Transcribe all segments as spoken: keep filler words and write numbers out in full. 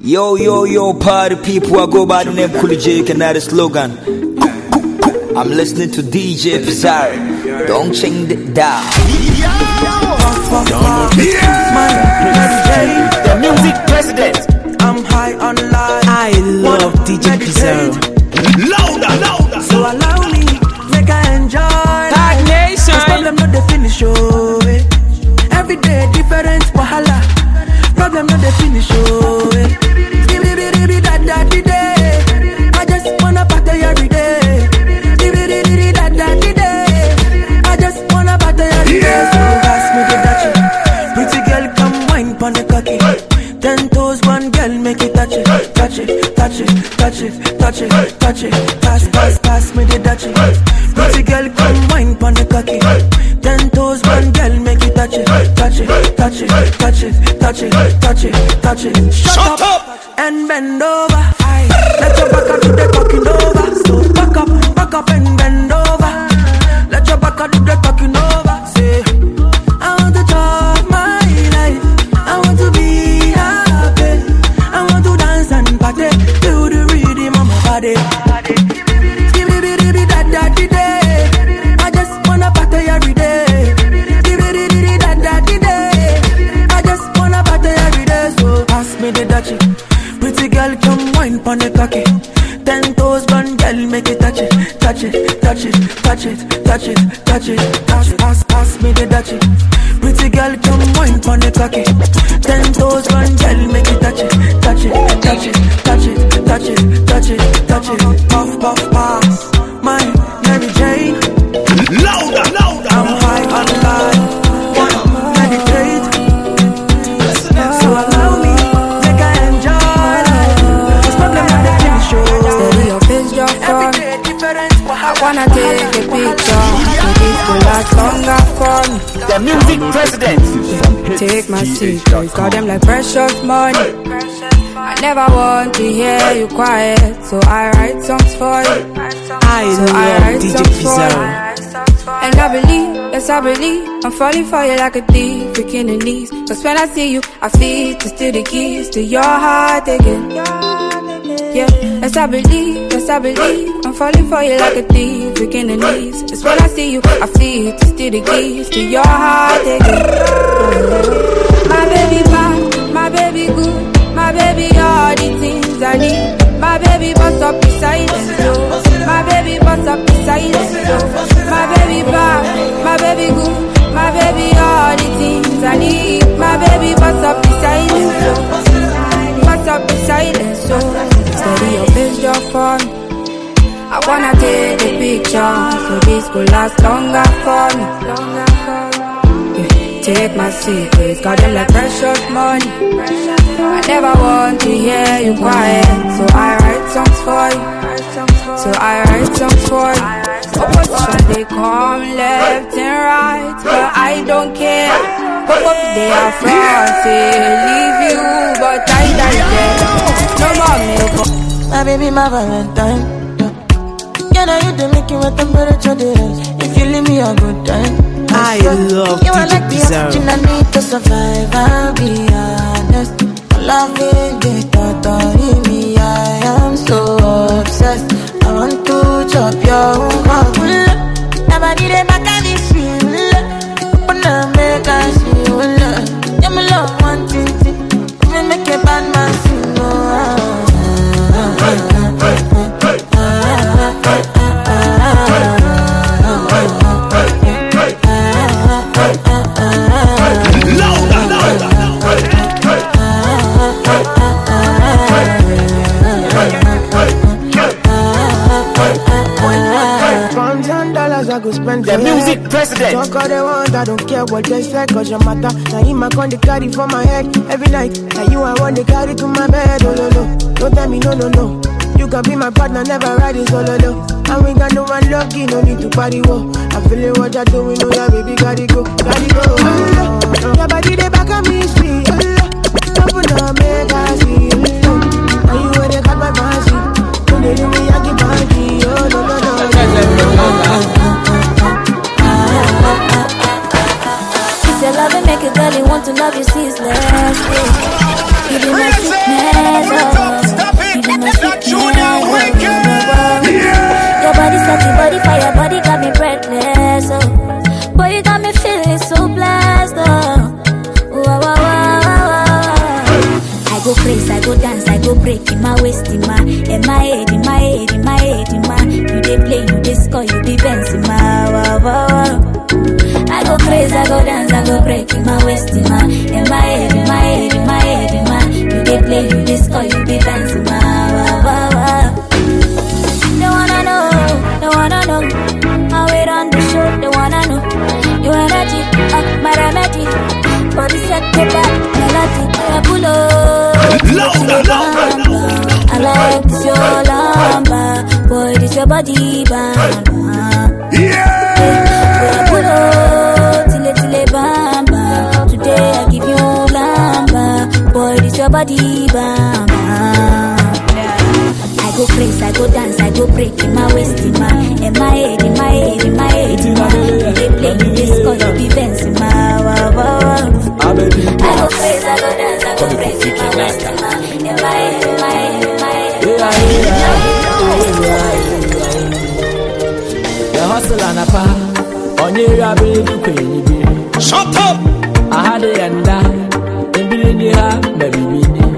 Yo, yo, yo, party people, I go by the name Cooley Jake and that is slogan. I'm listening to D J Pizarro. Don't change it down. The music president. I'm high on life. I love D J Pizarro. Louder, louder. So allow me, make I enjoy. Tag Nation. Cause problem not the finish, oh. Eh. Every day different wahala. Problem not the finish, oh. Eh. I just wanna party every day. I just wanna party every day. So pass me the dachi. Pretty girl, come wine pon the cocky. Ten toes, one girl, make it touch it, touch it, touch it, touch it, touch it, touch it. Pass, pass, pass me the dachi. Pretty girl, come wine pon the cocky. Ten toes, one girl, make it touch it, touch it, touch it, touch it, touch it, touch it, touch it. Shut up and bend over. Aye. Let your back up do the talking over. So back up, back up and bend over. Let your back up do the talking over. Say, I want to talk my life. I want to be happy. I want to dance and party to the rhythm of my body. Give me the the da da di day. I just wanna party every day. Give me the the da da di day. I just wanna party every day. So pass me the dachi. Pretty girl, come wine pon the cocky. Ten toes, one girl, make it touch it, touch it, touch it, touch it, touch it, touch it. Pass, pass, pass me the dachi. Pretty girl, come wine pon the cocky. Ten toes, one girl, make it touch it, touch it, touch it, touch it, touch it, touch it, touch it. Puff, puff, pass. My Mary Jane. Louder, louder. I'm high on life. Wanna meditate. So allow me. I wanna take a picture, so this will last longer for me. The music president. Take my secrets, got them like precious money. I never want to hear you quiet, so I write songs for you. I So I love write D J songs for Pizarro. you. And I believe, yes I believe, I'm falling for you like a thief, freaking the knees. Cause when I see you, I feel to steal the keys to your heart again. Yeah, yes I believe, yes I believe, I'm falling for you like a thief, freaking the knees. Just when I see you, I feel to steal the keys to your heart again. My baby bad, my baby good, my baby all the things I need. My baby bust up the silence, so my baby bust up the silence, so my baby bad, my baby good, my baby all the things I need. My baby bust up the silence, so bust up the silence, so steady your face just for me. I wanna take a picture, so this could last longer for me. Yeah, take my secrets, got them like precious money. I never want to hear you quiet, so I write songs for you. So I write songs for you. Opposition they come left and right, but I don't care. Hope they are front, say leave you, but I die there. No more milk. My baby, my Valentine. Yeah, now you the making my temperature rise. If you leave me a good time. I love you are D J like the Pizarro. oxygen I need to survive. I'll be honest. Loving the thought of me, I am so obsessed. I want to chop your heart. Never did it back at this feel. Open up, make us feel. Yeah, my love, one thing. We make a bad man sing. Oh, I go spend the music president. Talk all they want, I don't care what they say, cause your matter. Now him I con the carry for my head every night. Now you I want to carry to my bed, oh no no. Don't tell me no no no. You can be my partner, never ride it solo low. And we got no one lucky, no need to party, whoa. I'm feeling what you're doing, oh yeah, baby, gotta go, gotta go. Oh, oh. Your body, they back on me, sweet, oh yeah. Open up, make I see, oh yeah. Now you where they got my fancy. When they do me, I get banky, oh no no no. Your love and make a girl you want to love you ceaseless. You be my sickness, crazy, I go dance, I go break in my waist, in my, in my head, in my head, in my head, in my. You dey play, you dey score, you be bouncing, my wow, wow, wow. I go crazy, I go dance, I go break in my waist, in my, in my head, in my head, in my head, in my. You dey play, you dey score, you be dancing, my wow, wow, wow. They wanna know, they wanna know how it on the show, they wanna know your energy, uh, my remedy. Body set to back, melody, I pull up. I like this your lamba, boy, this your body, bamba. Yeah. Pull up, till it, till it, bamba. Today I give you lamba, boy, this your body, bamba. I go crazy, I go dance, I go break in my waist, in my, in my head, in my head, in my head, in my. They play me this cause you be dancing, my wow, wow, wow. I go crazy, I go dance, I go break in my waist, in my, in my head, in my head, in my head. The hustle and a pa, on your ability to pay. Shut up! I had it and that, and be in your baby.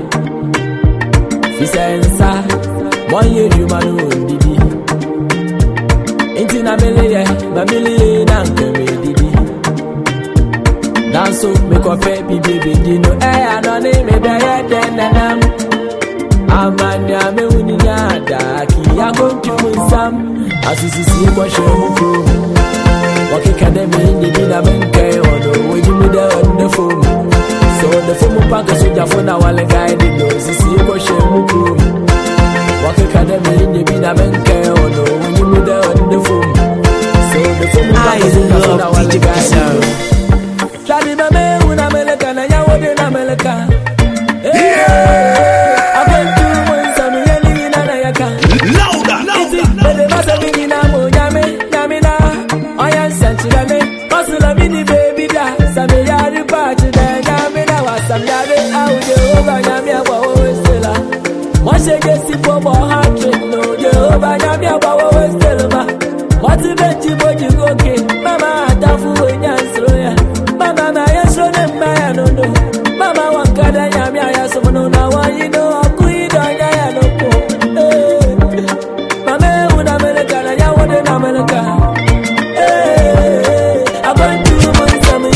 He says, one year you man who did it. Ain't in a million, a million, and did it. Dance so make a baby, baby, you know, I don't name it better than I'm. I'm a damn uniyada, I go to some. As you see, what you do. What can they mean? You did a man, or the way you did on the phone. So the phone pack is with your phone, I want a guy, you know, see what you do. What can they mean? You did a man, or the way you did on the phone. So the phone pack is with your phone, I want a guy. Shadi Mame, una America, and I would in America. Yeah, I went to some yelling in Anayaka. Louder, louder, but the master in Amo, Yame, Yamina, I am Sanchilame, Masula Mini baby, some yard party, Yamina was some yard out over Yamia, Stella. Once you get sick for more hundred, no, Jehovah Yamia, Stella. What's the best you go to go, Mama, Tafu, and Yansroya. Mama, I show them my no. Mama, one kind of yammy, I have someone now. You know, I'm good. I know. Mama, when America, I want in America. I'm going to some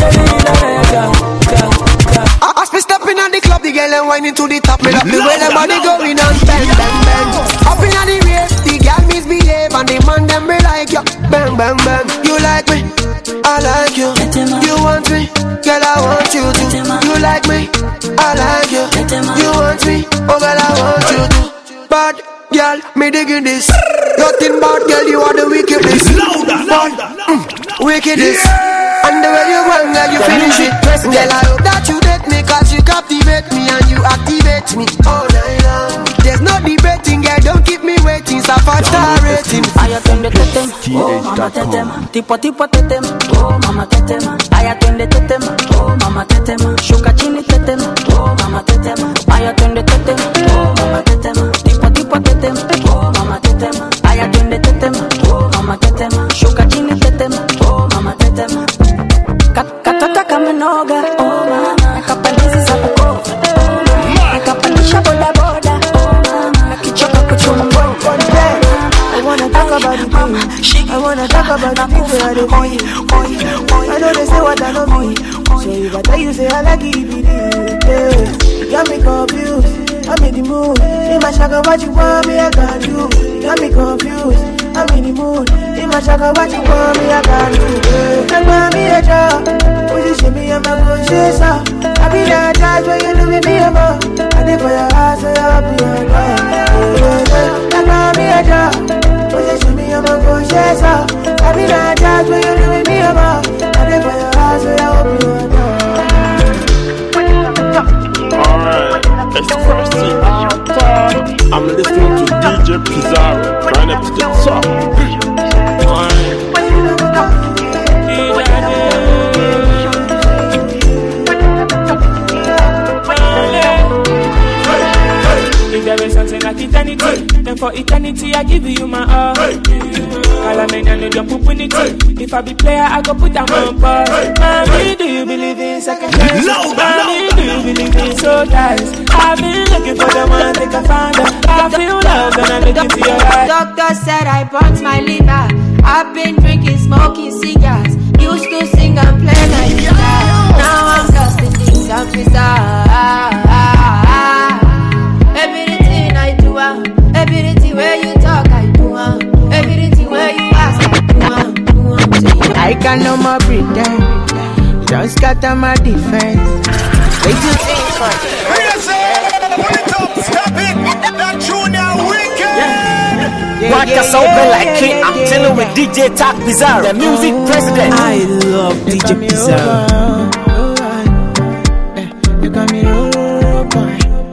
as we stepping on the club, the girl and whining to the top. Me love the way the body going on, bang, bang, bang. Up in the race, the girl misbehave and the man them be like you. Bang, bang, bang. You like me? I like you. You want me? Girl, I want you to. You like me? I like you. You want me? Oh, girl, I want you to. Bad girl, me digging this. Nothing bad, girl, you are the wickedest. Bad, mm, wickedest. And the way you want, girl, you finish it. Girl, I hope that you date me, cause you captivate me and you activate me all night long. There's no debating, girl, don't keep me waiting. So five star rating. I attend the tetem, oh mama tetem. Tipo tipo tetem, oh mama tetem. I attend the tetem, oh mama tetem. Shuka chini tetem, oh mama tetem. I attend the tetem, oh mama tetem. Tipo tipo tetem, oh mama tetem. I attend the tetem, oh mama tetem. Shuka chini tetem, oh mama tetem. Katata kamenoga, oh mama. Kapalizi za poko, oh mama. Kapalisha boda boda, oh mama. Kichoka kuchumbo. I wanna talk about the thing. I wanna talk about the things where they be. I know they say what I know me. So if I tell you say I like it, yeah. You got me confused. I'm in the mood. In my shaka, what you want me, I can do. You got me confused. I'm in the mood. In my shaka, what you want me, I can do. And mommy, a job. Position me, I'm not going to say so. I be that judge when you look at me, I'm up. I live for your house, so I'll be your love. And mommy, a job. Position me, I'm not going to say so. I be that judge when you look at me, I'm up. I live for your house, so I'll be your love. Alright, it's the first thing I'm listening to D J Pizarro, right up to the top. If there is a dancing like eternity. Then for eternity, I give you my all. Call me and you jump up in it. If I be player, I go put them on pause. Mommy, do you believe in second chance? Mommy, do you believe in soul ties? I've been looking for the one that I found. I feel love and I look into your eyes. Doctor said I burnt my liver. I've been drinking, smoking cigars. Used to sing and play my guitar. Now I'm lost in this officer. Everything I do, uh, everything where you talk, I do, uh, everything where you ask, I do, uh, do, uh. I can no more pretend. Just scatter my defense. They do things for me. Pull it up, stop it. That Junior wicked. Rock us open like King. I'm chilling with D J Talk Bizarre, the music president. I love D J Bizarre. You got me roll, roll, boy.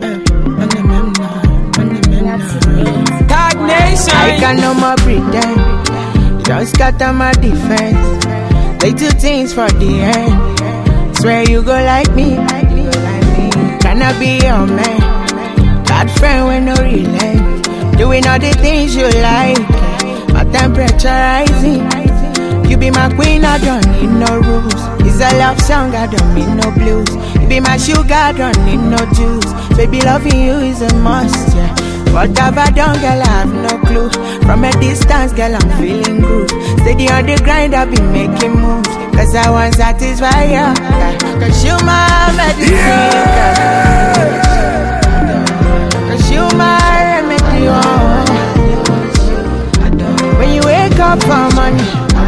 I can no more pretend. Just scatter my defense. They do things for the end. Swear you go like me. Can I be your man? Bad friend with no relent. Doing all the things you like. My temperature rising. You be my queen, I don't need no rules. It's a love song, I don't need no blues. You be my sugar, I don't need no juice. Baby, loving you is a must, yeah. What have I done, girl, I have no clue. From a distance, girl, I'm feeling good. Steady on the grind, I've been making moves. Cause I want to satisfy you, yeah. Cause you my medicine, yeah. Cause you my remedy, oh. When you wake up for money,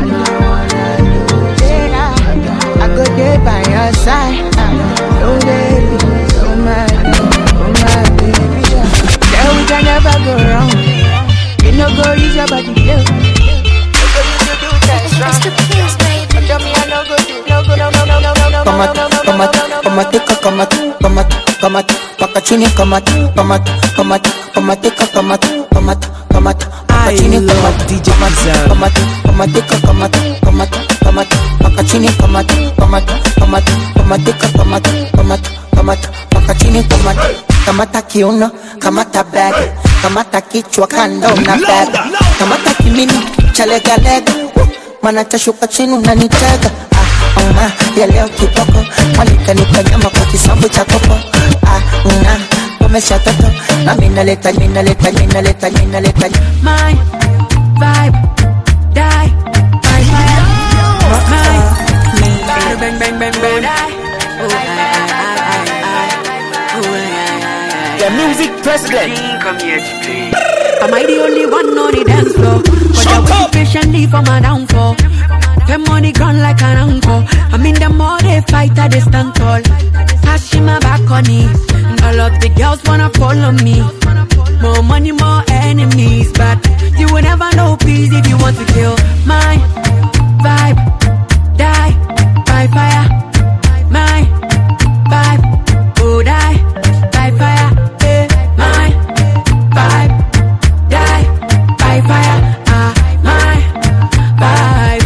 yeah, I go there by your side. Oh baby, oh my, oh my baby, yeah. Then we can never go wrong. You no go use your body, yeah. No go use your do that strong. Tell me I no go do, no go, no, no, no, no, no, no, no, no, no, no, no, Come at, come at, come at, come at, Pacachini, come at, come at, come at, come at, come at, come at, come at, Pacachini, come at, D J Bizarre, come at, come at, come at, come at, come at, Pacachini, come at, come at, come at, come at, come at, come at, come at, Pacachini, come at, kamata kiuno, kamata bag, kamata kichwa kando na bag, kamata kimini, chalega lega, mana tashuka chini unanitega. Uma, ya leo kiboko Malika nipa nyama kwa kisambu cha kopo. Ah, una, umesha toto na mina leta, mina leta, mina leta, mina leta. My vibe, die, my fire. My, bang, bang, bang, bang, die. Oh, I, I, I, I, I. The music president. Come here to play. Am I the only one on the dance floor? But I wait patiently for my downfall. Them money gone like an uncle. I'm in the mall, they fight at the stand tall. Hashing my back on it. And all of the girls wanna follow me. More money, more enemies. But you will never know peace if you want to kill my vibe. Die by fire. My vibe. Oh, die by fire. Eh, my vibe. Die by fire. Ah, my vibe.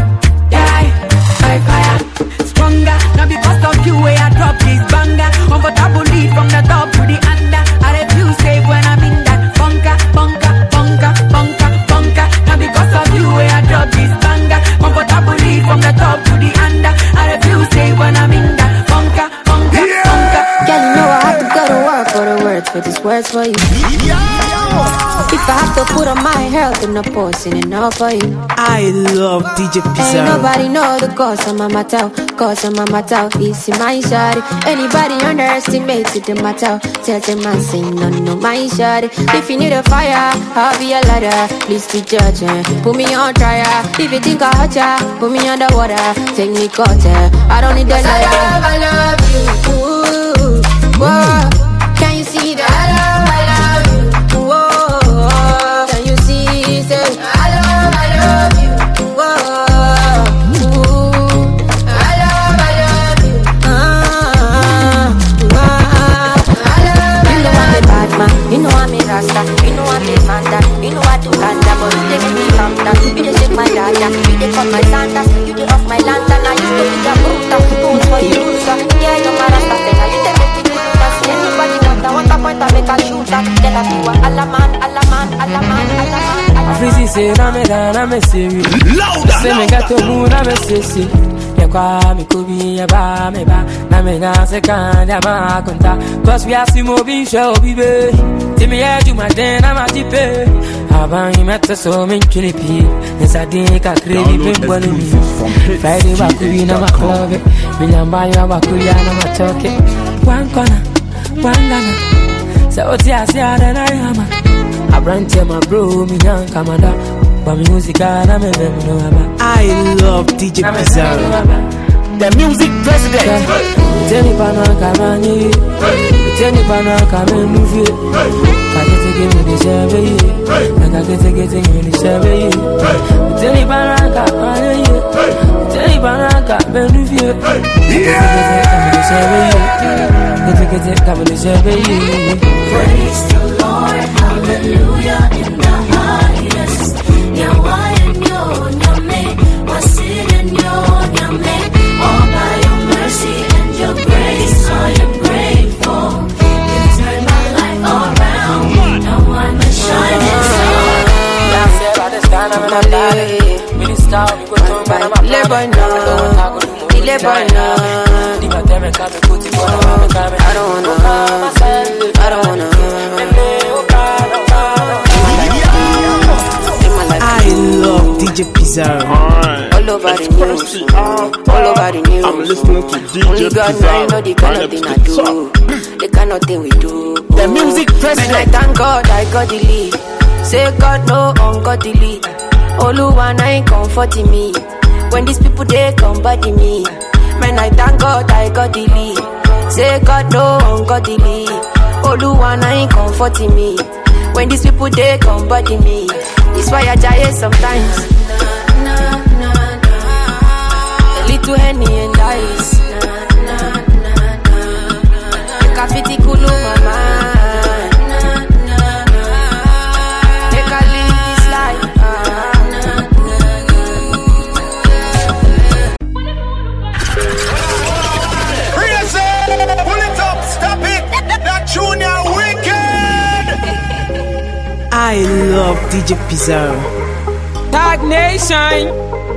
Stronger, now because of you where I drop this banger. Comfortable lead from the top to the under. I refuse save when I'm in that bunker, bunker, bunker, bunker, bunker. Now because of you where I drop this banger. Comfortable lead from the top to the under. I refuse save when I'm in that bunker, bunker, yeah. bunker. Girl, you know I have to go to work for the words, for these words for you. If I have to put on my health in the posting enough for you. I love D J Bizarre. Ain't nobody know the cause of my matter, cause of my matter. It's in my shawty. Anybody underestimated the matter, tell them I say no, no, my shawty. If you need a fire, I'll be a ladder. Please be judging, put me on trial. If you think I hurt ya, put me underwater. Take me cutter, I don't need that lighter. I love, I love you. Ooh, whoa. Can you see that? I love, I love you. Whoa. Can you see? Say, I love, I love you. Whoa. Ooh. I love, I love you. Ah, ah, ah. I love, I love you. You know I'm a bad man. You know I'm a rasta. You know I'm a fanta. You know I do ganja, but you take me from that. You just take my data. You take off my santas. You take off my lantern. I used to be a bruta. Who's for you, sir? Yeah, you're my rasta. You take me to the anybody want I want to point I make a shoot that. Tell her you are Alaman, Alaman, Alaman, Alaman. Freezy say na me da na me serious. Louder. Say me got to move na me sissy. Ya kwa mi kubi ya ba me ba na me na se kan ya ma konta. Cause we are si mo bi show bibe. Ti me ya ju ma den na ma tipe. Aban yi meta so me chili pi. Nsa din ka crazy pin boni mi. Friday wa kubi na ma club. Mi nyamba ya wa kubi na ma choke. One corner, one Ghana. So oti asia da na yama. I brand to my bro, me young commander. But music na me me no aba. I love D J Pizarro, the music president. Tell me pana kamani, tell me pana kamenu. Kage give me the same, kage take give me the same. Tell me pana kamani, tell me pana kamenu. Kage the same. Praise the Lord, hallelujah in the highest. Nyawa enyo nyame, wasid enyo nyame. All by your mercy and your grace, I am grateful. You turned my life around. Now I'm a shining star. Yeah, I said by this time I'm in a valley. We just start, we go to my mama. Ile boy I don't wanna, I don't wanna. I love D J Pizarro. All over the news, all over the news. I'm listening to D J Only God Pizarro. know the kind of thing I do, the kind of thing we do. The music president. Man, I thank God I got the lead. Say God no ungodly. Oluwa na ain't comforting me. When these people they come body me. Man, I thank God I got the lead. Say God no ungodly. Oluwa na ain't comforting me. When these people they come body me. It's why I die sometimes. A little Henny and ice. Make a fitty kulu mama. Make a live this life. Raise it, pull it up, stop it. That Junior wicked. I love D J Pizarro. Tag Nation.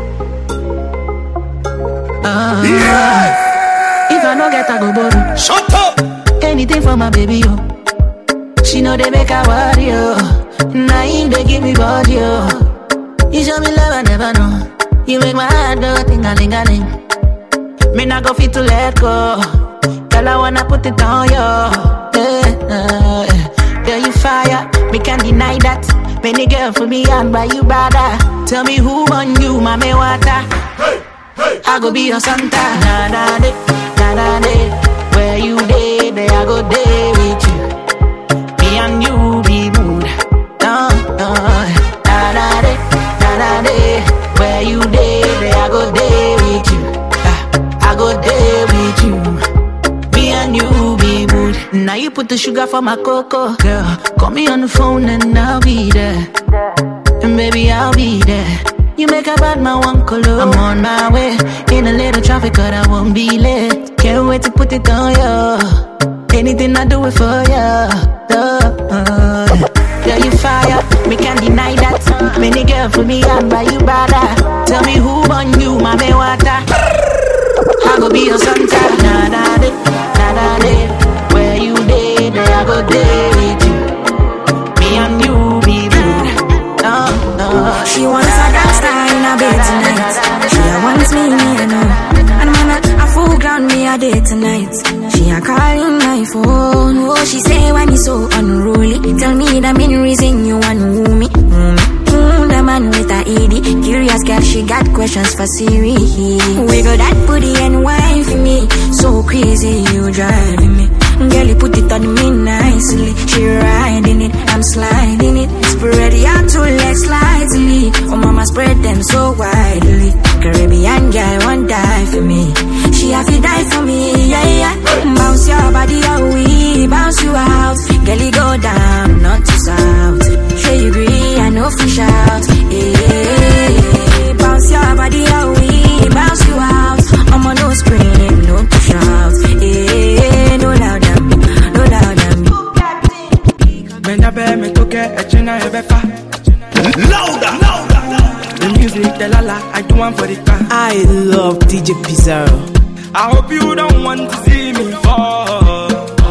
Uh, yeah. If I no get a go borrow. Shut up. Anything for my baby, yo. She know they make her worry, yo. Nine they give me body, yo. You show me love I never know. You make my heart go ting-a-ling-a-ling. Me not go fit to let go. Girl, I wanna put it on, yo. Yeah, uh, yeah. Girl, you fire. Me can't deny that. Many girl for me and by you bada. Tell me who on you, mame water. Hey, hey. I go be your Santa. Na na de, na na de. Where you day, there I go day with you. Me and you be mood. No, no. Na na de, na na de. Where you day, there I go day with you. I go day with you. Me and you be mood. Now you put the sugar for my cocoa, girl. Call me on the phone and I'll be there. And baby, I'll be there. You make a bad man one color. I'm on my way. In a little traffic, but I won't be late. Can't wait to put it on you. Anything I do it for you. Uh, girl, you fire. Me can't deny that. Many girl for me and by you bada. Tell me who on you, mame water. I go be your Santa. Na na de, na na de. Where you day, there I go day with you. Me and you be good. No, no. She wants a gangster in a bed tonight. She a wants me, me I know. And man, a, a full ground me a day tonight. She a calling my phone. Oh, she say when you so unruly. Tell me the main reason you want woo me. Mm, mm, the man with a E D. Curious girl, she got questions for Siri. Wiggle that booty and wine for me. So crazy, you driving me. Girl, you put it on me nicely. She riding it, I'm sliding it. Spread your two legs slightly. Oh, mama spread them so widely. Caribbean girl won't die for me. She have to die for me, yeah, yeah. Bounce your body out, we bounce you out. Girl, you go down, not to south. Sure you agree, I know fish out. Yeah, bounce your body out, we bounce you out. I'm on no scream, no to shout. Yeah, no loud. me toke, echena ebefa. Louder, louder. The music, the lala, I do one for the car. I love D J Pizarro. I hope you don't want to see me fall.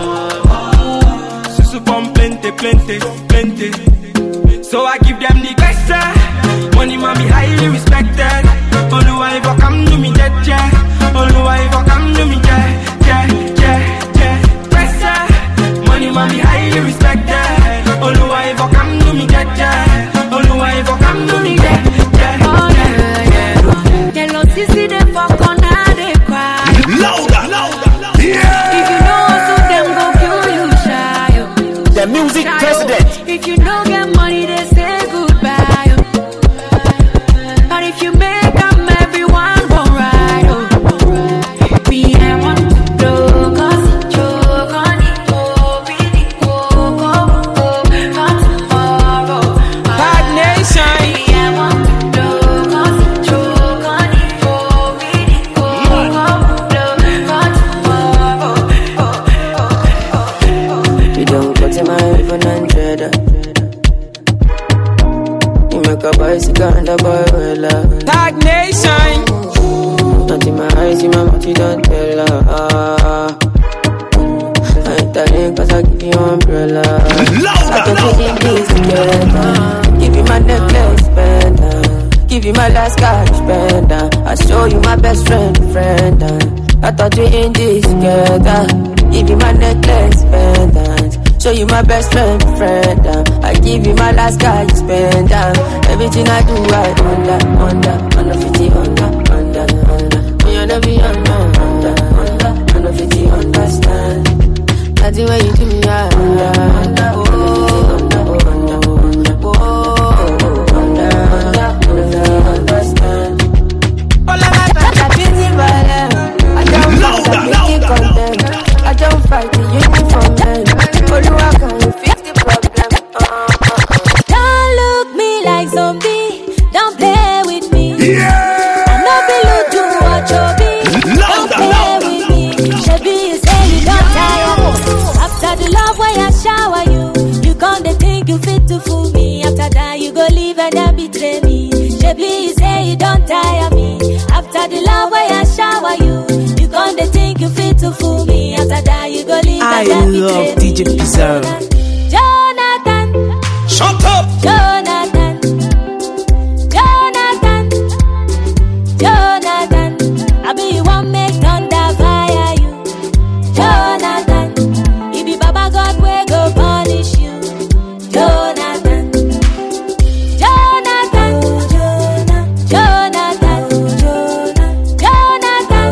Susu pom plenty, plenty, plenty. So I give them the question. Money mommy highly respected. Oluwa if I come to me, yeah, yeah. Oluwa if I come to me, yeah, yeah, yeah, yeah. Question. Money mommy highly respected. Oluwa if I come to me, yeah, yeah. Oluwa if I come to me, yeah, yeah, yeah, yeah. Tell us this is the fuck on they cry. Louder, louder, yeah. If you know so them go kill you, shy. The music president. If you don't get money, they say goodbye. But if you make them, everyone gon' ride. Oh. Me, I want to blow, cause choke on it, oh, really, oh, oh, oh, not tomorrow. Bad Nation. Me, I want to blow, cause choke on it, oh, really, oh, oh, not tomorrow. You don't go to my iPhone hundred. You make a bicycle and a boy will love. Tag Nation. Not in my eyes, in my mouth, you don't tell her. I ain't telling cause I give you umbrella. I can put in this together. Give you my necklace, spender. Give you my last cash, spender. I show you my best friend, friend. I thought we in this together. Give you my necklace, pendant. Show you my best friend, friend. I give you my last cash, spender. Everything I do, I under, under, under fifty, under, under, under. When you never be under, under, under, under fifty, understand. That's the way you do me, I under, under, oh, under, oh, under, under, oh, under, under, under, understand. All of my friends are busy, but I don't fight, I'm making content. I don't fight the uniform then. Oluwa, can you fix the problem? Uh-uh. Don't look me like zombie. Don't play with me. Yeah. I'm not below to watch your beat. Don't play with me. Shebi, you say you don't tire. After the love where I shower you, you come to think you fit to fool me. After that, you go leave and then betray me. Shebi, you say you don't tire me. After the love where I shower you, you come to think you fit to fool me. After that, you go leave I and then betray me. love D J Pizarro. Jonathan. Shut up. Jonathan. Jonathan. Jonathan. I be you want make thunder fire you. Jonathan. He be Baba God we go punish you. Jonathan. Jonathan. Jonathan. Jonathan.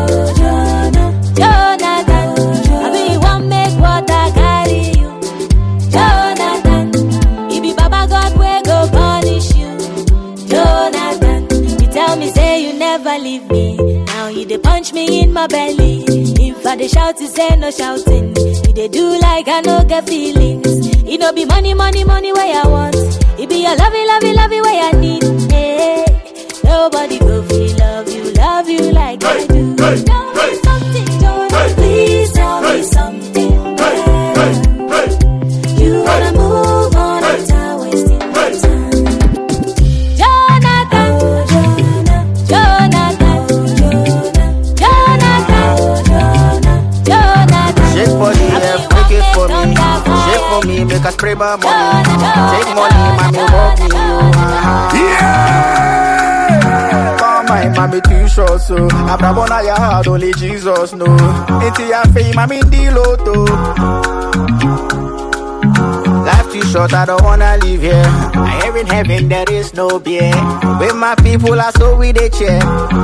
Jonathan. I be you want make water carry you. Jonathan. He be Baba God we go punish you. Jonathan. You tell me say you never leave me. Now you dey punch me in my belly. If I dey shout you say no shouting. You dey do like I no get feelings. It no be money, money, money where I want. It be a lovey, lovey, lovey where I need. Hey, nobody go feel love you, love you like I do. Tell me something, Jonathan. Please tell me something. You wanna move on, I'm not wasting my time. Jonathan, Jonathan, Jonathan, Jonathan. Shake for the left, make it for me. Shake for me, make us spray my money. Take money, mommy, walk me. Yeah. Come my mommy too short, so I'm not gonna your heart, only Jesus know. Into your fame, I'm in the lotto. Life too short, I don't wanna live here. I hear in heaven there is no beer. With my people, I saw with a chair.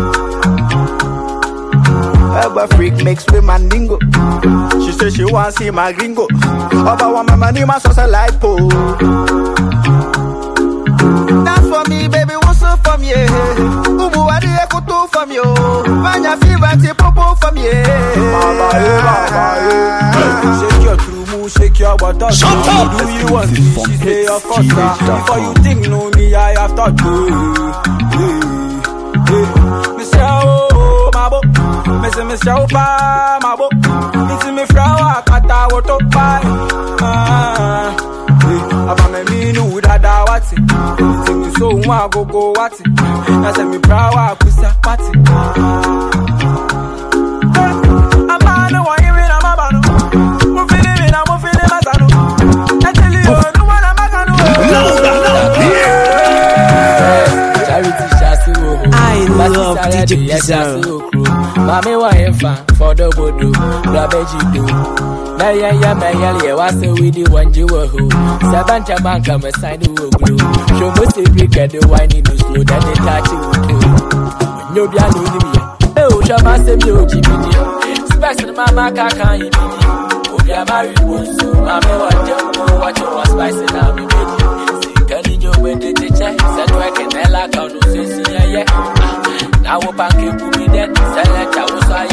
Herba freak mix with mandingo. She said she wants see my gringo. Oba want my money, my sauce a light pole. That's for me, baby, what's up from you? Ubu wadi eko to from you. Vanya fever, te popo from you. Mama, eh, mama, eh. Shake your true move, shake your butter. Shut up! Do you want me? She say, of course, nah. Before you think, know me, I have thought you. Mister Oh, my bo. Mister Mister Opa, my bo. It's me flower, kata, what up, bye. Ah, I'm a me. Anything you so want go go what it. I say me proud I push that party. I'm a no one here I'm a bano. I'm feeling it, I'm feeling my tano. I tell you, no one I'm a cano. I love D J Pizarro. Mami wa efa for the bodo, rabeji do. Na ya ya me ya le wa se we di wanje wo ho. Sabanta banka me sign wo glue. Show mo se we get the wine in slow then they touch you. No bia no ni me. Eh o sha ma se mi o ji bi di. Specs na mama ka kan yi bi. O bia marry wo so. Mami wa jam what you was spice na me bi. Sikani nyo we de te che. Se to e ke la ka no se si ya ya. I will back you to me then. Select I was I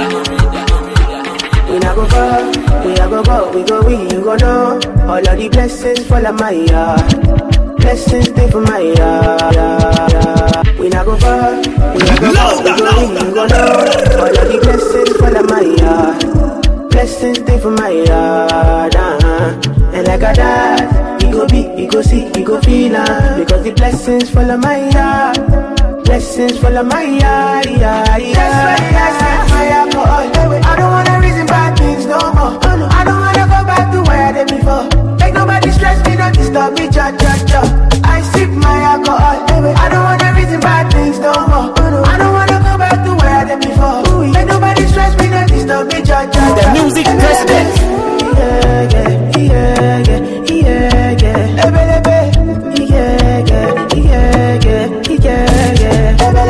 We not go far, we a go go, we go we, you go know. All of the blessings fall on my yard. Blessings stay for my yard. We not go far, we a go go, we go we, you go know. All of the blessings fall on my yard. Blessings stay for my yard. Uh-huh. And like a dad, we go be, we go see, we go feel uh, because the blessings fall on my yard. Blessings full of my yard, yeah, yeah. That's why I set fire for all. I don't wanna reason bad things no more. I don't wanna go back to where I did before. Make nobody stress me, don't disturb me, cha cha cha. I sip my alcohol. I don't wanna reason bad things no more. I don't wanna go back to where I did before. Make nobody stress me, don't disturb me, cha cha cha. The music president. Yeah, yeah, yeah, yeah, yeah, yeah. Ebe, ebe. Yeah, yeah, yeah, yeah, yeah, yeah.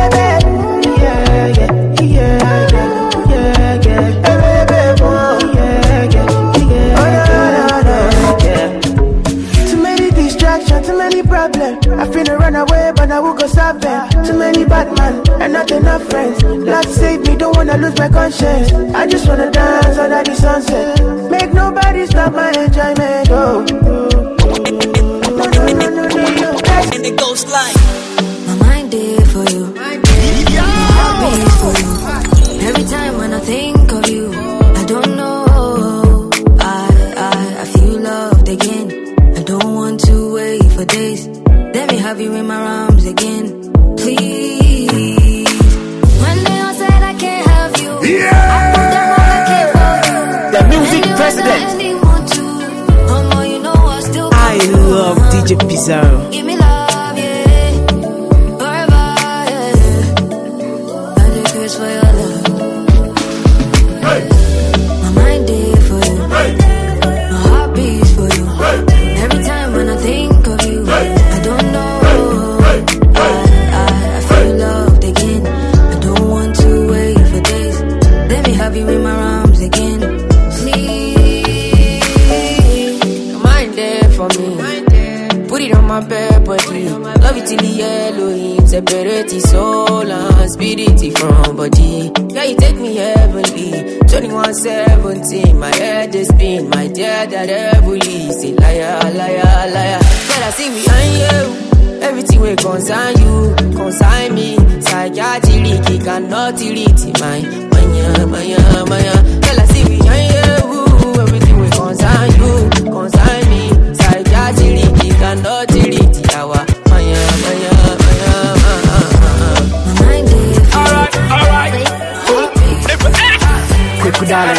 I finna run away, but I will go stop them. Too many bad men and not enough friends. Lord save me, don't wanna lose my conscience. I just wanna dance under the sunset. Make nobody stop my enjoyment. Oh, no, no, no, no, no, no. And it goes like my mind there for you, my heart beats for you. Every time when I think of you, I don't know. I, I, I feel loved again. I don't want to wait for days. Let me have you in my arms again, please. When they all said I can't have you, yeah. I put them all I care for you. The music president. I love D J Pizarro. Give me love, yeah, forever, yeah. I take curse for your love. Hey. My mind there for you, hey. My heart beats for you. Hey. Every time when I think of you, hey. I don't know. Hey. I, I, I feel loved again. I don't want to wait for days. Let me have you in my arms again, please. My mind there for me. Put it on my bed body. Love it till the yellow. Separate the soul and spirit from body. Yeah, you take me heavenly. twenty-one seventeen, my head is spin. My dear, that heavily. Say liar, liar, liar. Tell I see me and you. Everything will concern you, concern me. Psychiatry cannot delete my maya, maya, maya. Tell I see me and you. Everything will concern you, concern me. Psychiatry cannot delete our maya, maya, maya. My mind is alright, alright. Quick down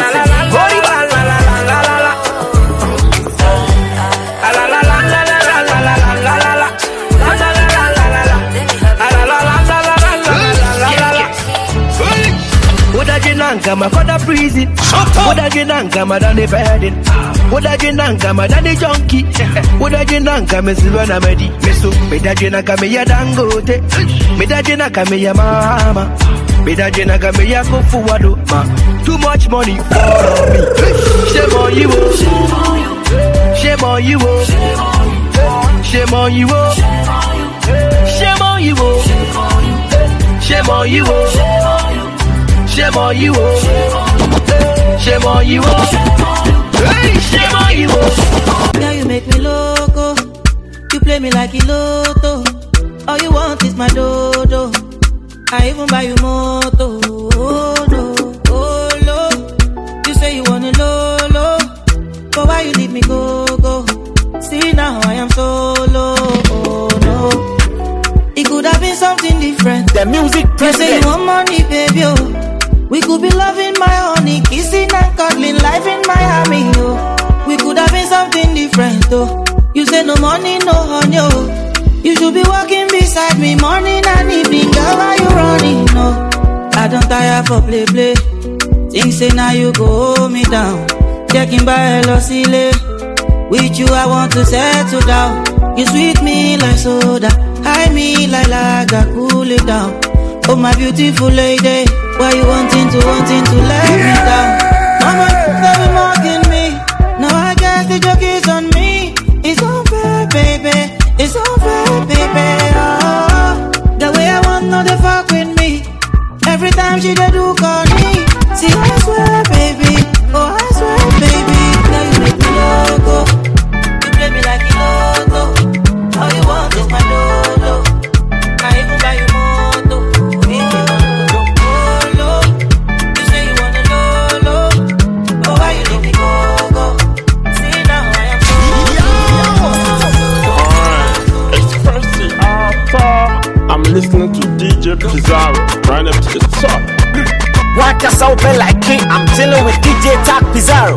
Kama kona breezy, woulda jinanga madani bedding, woulda jinanga madani junkie, woulda jinanga me silver medi, me so me da jinanga me ya dangote, me da jinanga me ya mama, me da jinanga me ya go forward ma. Too much money for me, shame on you, shame on you, shame on you, shame on you, shame on you. Shame on you, shame on you, hey, shame on you. Now you make me loco, you play me like a lotto. All you want is my dodo. I even buy you moto. Oh no, oh no. You say you wanna low low, but why you leave me go go? See now I am solo. Oh no, different. The music You say president. you want money, baby, oh. We could be loving my honey, kissing and cuddling, life in Miami, oh. We could have been something different, oh. You say no money, no honey, oh. You should be walking beside me morning and evening, girl, why you running, no? I don't tire for play, play. Think say now you go hold me down. Checking by L O C L. With you I want to settle down. You sweet me like soda, high me like lager, cool it down. Oh my beautiful lady, why you wanting to, wanting to let me down? Mama, they be mocking me. Now I guess the joke is on me. It's unfair, baby. It's unfair, baby. Oh, the way I want, no they fuck with me. Every time she dey do call me. See, I swear, baby. Oh, I swear, baby. Now you make me loco. You play me like a loco. All you want is my lolo. I even buy you moto. If you wanna go polo, you say you wanna lolo. Oh, why you let me go, go? See, now I am Alright, it's Percy Arthur. I'm listening to D J Pizarro, right up to the top. Waka Saupe like king. I'm chilling with D J Tak Pizarro.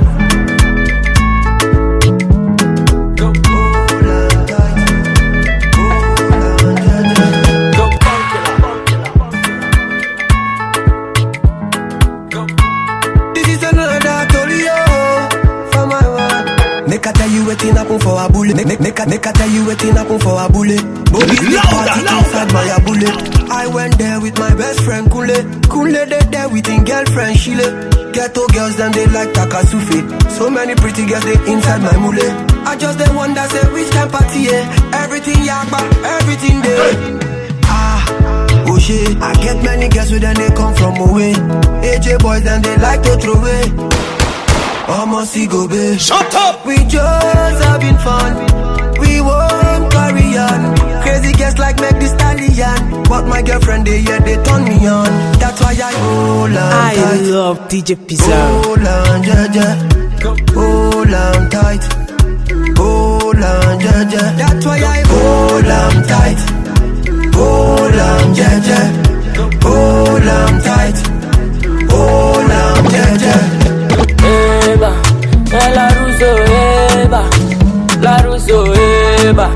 This is another Tolio for my one. Make I tell you waiting happen for a bullet. Make, make, make, make I tell you waiting happen for a bullet. Bobby the party inside my bullet. I went there with my best friend Kule. Kule they there with his girlfriend Shile. Ghetto girls them they like Takasufi. So many pretty girls they inside my mule. I just the one that say which kind party yeah. Everything yakba, everything there. Ah, oh shit. I get many girls with them they come from away. A J boys then they like to throw away. Almost see go be. Shut up. We just having fun. We won't carry on. Crazy girls like make the stallion. But my girlfriend they yeah they turn me on. That's why I hold on I tight. love D J Pizarro. Hold on, yeah, yeah. Hold on tight. Hold on, yeah, yeah. That's why I hold on tight. Hold on, yeah, yeah. Hold on tight. Hold on, yeah, yeah. Eba, la Russo, Eba, la Russo, Eba,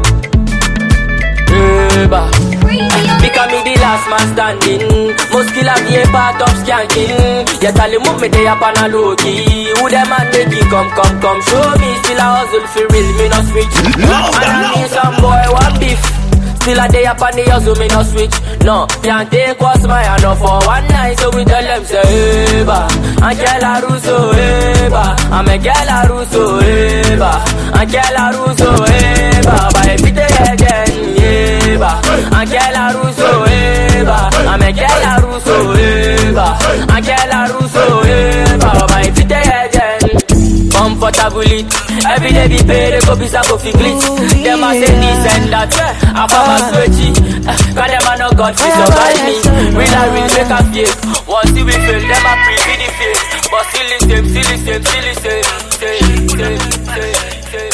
Eba. Become me the last man standing. Most killer be a part of skanking. Yet all the move me they up on a low key. Who them man make it come, come, come. Show me still a hustle for real, me no switch. And I need some boy one beef. Still a day up on the hustle, me no switch. No, can't take what's my hand off for one night. So we tell them say, Eba, and girl a Russo, Eba, I'm a girl a Russo, Eba, and girl a Russo, Eba, by every day again, Eba, and girl a Russo, Eba, I'm a girl a Russo, Eba, and girl a Russo, Eba, by every day again. Comfortable it. Every day be paid, they go be so fi glitz. Them a say this and that. I found my sweaty. Cause them a no God fi survive me. Real and real make a fake. Once you will fail, them a pre the fake. But still the same, still the same, still the same. Same, same, same,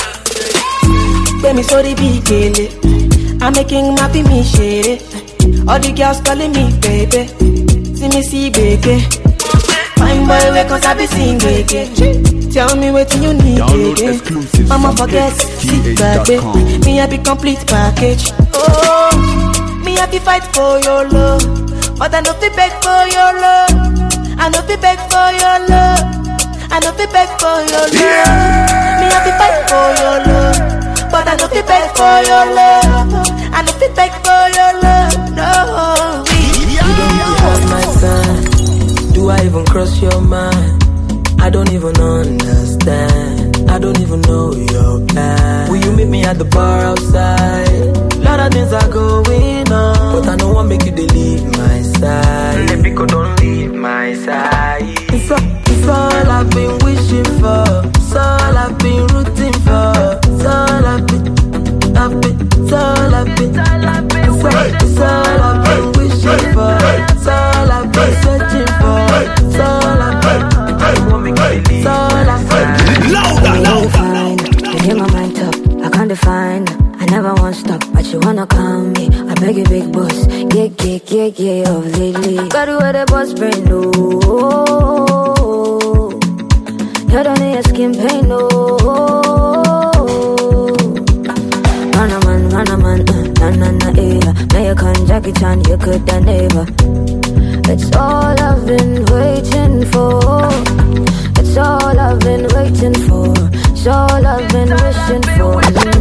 same. Baby, sorry, be killing. I'm making my be me shady. All the girls calling me baby. See me see baby. Fine boy, wake cause I be sing again. Tell me what you need again. Mama forget, sit back, baby. Me I be complete package. Oh, me I be fight for your love, but I no be beg for your love. I no be beg for your love. I no be beg for your love. Me I be fight for your love, but I no be beg for your love. I no be beg for your love. No, you don't have my son. Do I even cross your mind? I don't even understand. I don't even know your plan. Will you meet me at the bar outside? Lot of things are going on, but I don't want make you to leave my side. Let me go, don't leave my side. It's all, it's all I've been wishing for. It's all I've been rooting for. It's all I've been, I've been, it's all I've been, it's all, it's all I've been wishing for. It's all I've been searching for. It's all I've been, it's all I've been. Louder, louder, louder. You hear my mind up, I can't define. I never want won't stop, but you wanna calm me. I beg you, big boss. Yeah, yeah, yeah, yeah, oh, lately. Got you where the boss brain, no. You don't need your skin pain, no. Run a man, run a man, uh, na na na, yeah. Now you can Jackie Chan, you could have never. It's all I've been waiting for. It's all I've been waiting for. It's all I've been wishing for.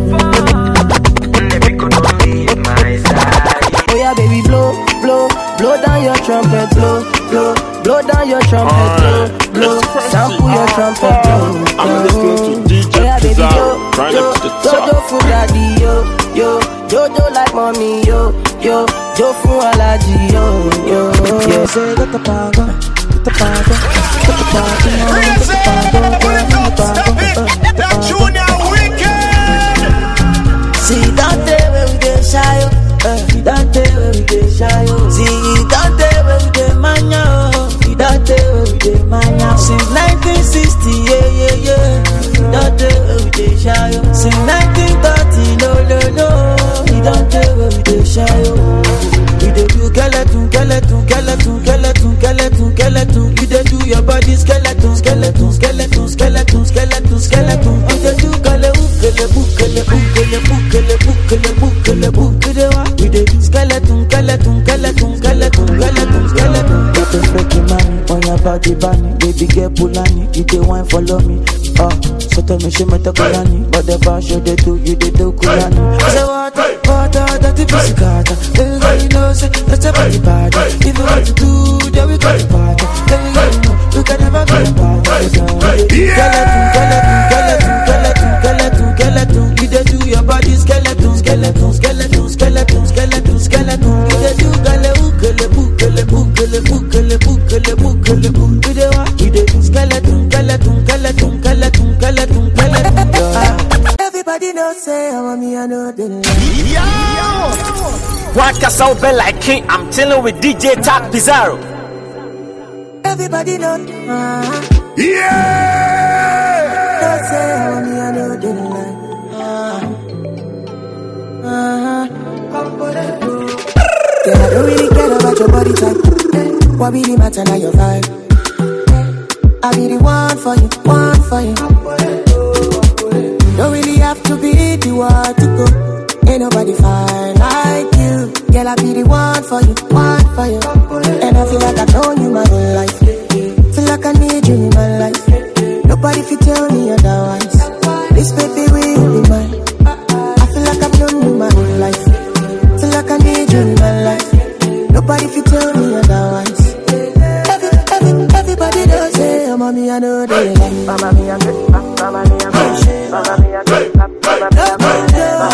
Oh yeah, baby, blow, blow, blow down your trumpet, blow, blow, blow down your trumpet, blow, blow, sample your trumpet, blow. I'm listening to D J Oh yeah, baby, Pizarro, yo, right yo, up to the Jojo top. for daddy, yo, yo, Jojo like mommy, yo, yo, Jo for allergy, yo, yo. Yeah, say get the power, get the power, get the power, get the power, That Junior wicked. See that day when we get shy, oh. See that day when we get shy, oh. See that day when we get mania, oh. See that day when we get mania. Since nineteen sixty, yeah, yeah, yeah. See that day when we get shy, oh. Since nineteen thirty, no, no, no. See that day when we get shy, oh. We dey do skeleton, skeleton, skeleton, skeleton, skeleton, skeleton. You dey do your body skeleton, skeleton, skeleton, skeleton, skeleton, skeleton. You dey do kele ukele bukele bukele bukele bukele bukele bukele wa. We dey do skeleton, skeleton, skeleton, skeleton, skeleton, skeleton. Get a freaking money on your body, bunny. Baby get pulani, you dey wine follow me. Oh, so tell me she meta kulani, but the bar show they do, you dey do kulani. Say water, water, that's the pussy carter. Everybody knows it, that's a body bad. If you want to do, then we got the party. Then we got to know, you can never go apart. Skeleton, skeleton, skeleton, skeleton, skeleton. You dey do your body skeleton, skeleton, skeleton, skeleton, skeleton, skeleton. You dey do gale ukele bukele bukele bukele bukele bukele bukele. You dey what? You dey do skeleton, skeleton, skeleton, skeleton, skeleton, skeleton. Everybody knows say I'm a me, I know the What can sound bell like king? I'm chilling with D J Tack Pizarro. Everybody know. Uh-huh. Yeah. Don't say I'm a me, I know the line. Uh-huh. Yeah, I don't really care about your body type. What really matter now your vibe. I be the one for you, one for you. Don't really have to be the one to go. Ain't nobody fine like you. Girl, I be the one for you, one for you. And I feel like I've known you my whole life. Feel like I need you in my life. Nobody fit tell me otherwise. This baby will be mine. I feel like I've known you my whole life. Feel like I need you in my life. Nobody fit tell me otherwise. Every, every, everybody does say, oh, mommy, I know they like. Mama, me, I'm good. Mama, me, I'm good. Mama, me, I'm good. Mama, me, I'm good.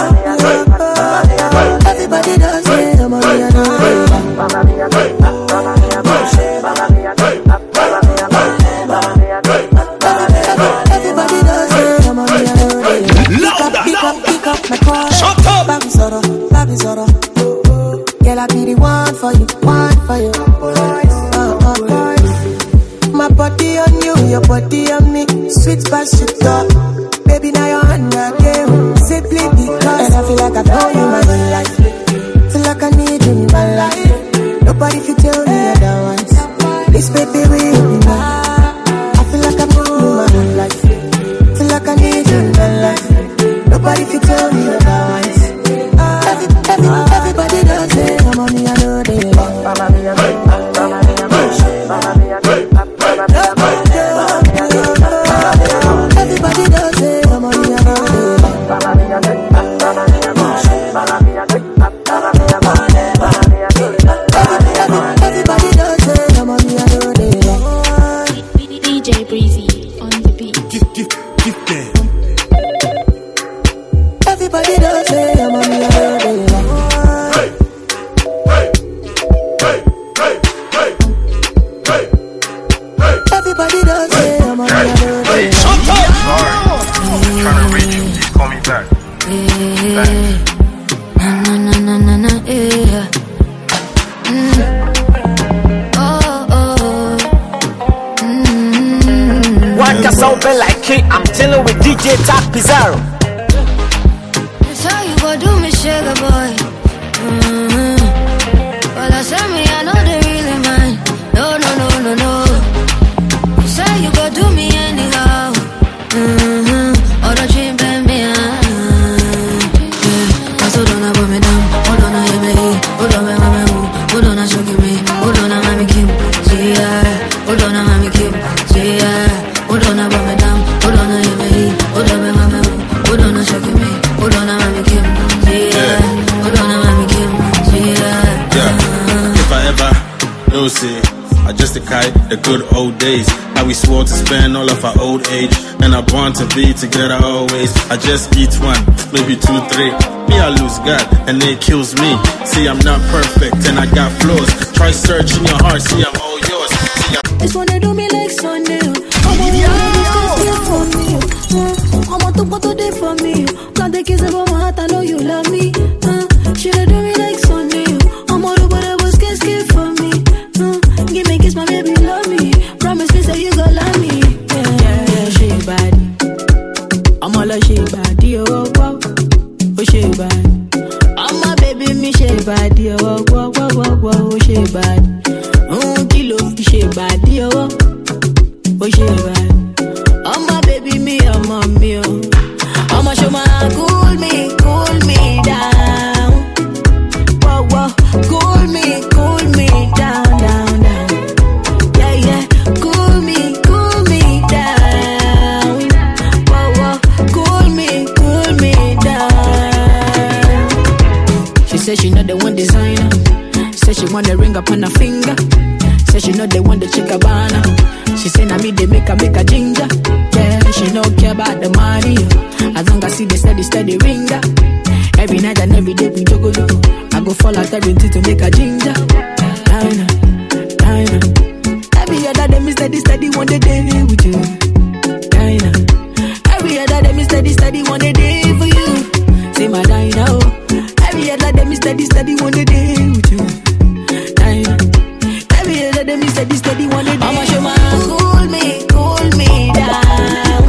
Everybody does say, oh, mommy, I know they like. Mama, me, I'm good. Mama, me, I'm good. Mama, me, I'm good. Mama, me, I'm good. Mama, me, I'm good. Everybody does say, oh, mommy, I know they like. Pick up, pick up, pick up my car. Shut up. Baby Zoro, Baby Zoro. Girl, I be the one for you, one for you. Uh, uh, uh. My body on you, your body on me. Sweet past shit up. Baby, now you're on the game. Simply because. And I feel like I've known you my whole life. Feel like I need you in my life. Nobody can tell me otherwise. This baby will be mine. I feel like I've known you my whole life. Feel like I need you in my life. Nobody can tell me otherwise. Every, every, everybody does it. Come on, me, I know they love. Mama, me, I'm good. Mama, me, I'm good. Mama, me, I'm good. Mama, me, I'm good. Everybody does it. Come on, me, I know they love. Mama, me, I'm good. Mama, me, I'm good. Mama, me, I'm good. Mama, me, I'm good. Mama, me, I'm good. Everybody does it. Come on, me, I know they love. D J Breezy on the beat. Give, give, give them. Everybody does it. Come on, me, I know they love. Everybody does it. Come on, me, I know they love. Shut up. Sorry. I'm trying to reach you. Please call me back. Na na na na na na, yeah. Mm. Oh oh. Mm. What can sound bell like king? I'm chilling with D J Tack Pizarro. That's how you go do me shit. beggar boy. Mm-hmm. Well, I say me, I know they really mine. No, no, no, no, no. You say you go do me anyhow. Mm-hmm. Or the dream, baby, ah. Yeah. So don't put me down. Hold on, I am me. Hold on, I'm me. Hold on, I'm choking me. Hold on, I'm me. Kim. See ya. Hold on, I'm me. Kim. See ya. Hold on, I'm me down. Hold on, I am me. Hold on, I'm me. Hold on, I'm choking me. Hold on, I'm me. Kim. See ya. Hold on, I'm me. Kim. See ya. Yeah. If I ever know, say I just a kite, the good old days. How we swore to spend all of our old age, and I want to be together always. I just eat one, maybe two, three. Me, I lose God, and it kills me. See, I'm not perfect, and I got flaws. Try searching your heart, see, I'm all yours. See, I'm this one they do me like Sunday. I'm a for me. I'm a to put today for me. Can't take kiss about my heart, I know you love me. Uh, she they do me like Sunday. I'm a do whatever scared scared for me. Uh, give me kiss, my baby, love me. Promise me, say you gon' love me. Yeah, yeah, yeah, she bad. I'm all like she bad. Yo, oh, oh, oh, she bad. I'm a baby, me she bad. Yo, oh, oh, oh, oh, oh, she bad. Oh, kilo, she bad. Yo, oh, oh, she bad. I'm a baby, me, I'm a me. I'm a show my cool me, cool me down. Whoa, whoa, cool me, cool me down, down, down. Yeah, yeah, cool me, cool me down. Whoa, whoa, cool me, cool me down. She said she not the one designer. Said she want the ring up on her finger. Said she not the one the chick Cabana. She say na me they make her make a ginger. Yeah, she no care about the money. As long as see the steady steady ringer. Every night and every day we juggle. I go fall out every day to make a ginger. Dina, Dina. Every other day me steady steady one day day with you. Dina. Every other day me steady steady one day day for you. Say my Dina, oh. Every other day me steady steady one day day with you. Dina. Every other day me steady steady one day day. I'ma show my cool me, cool me down.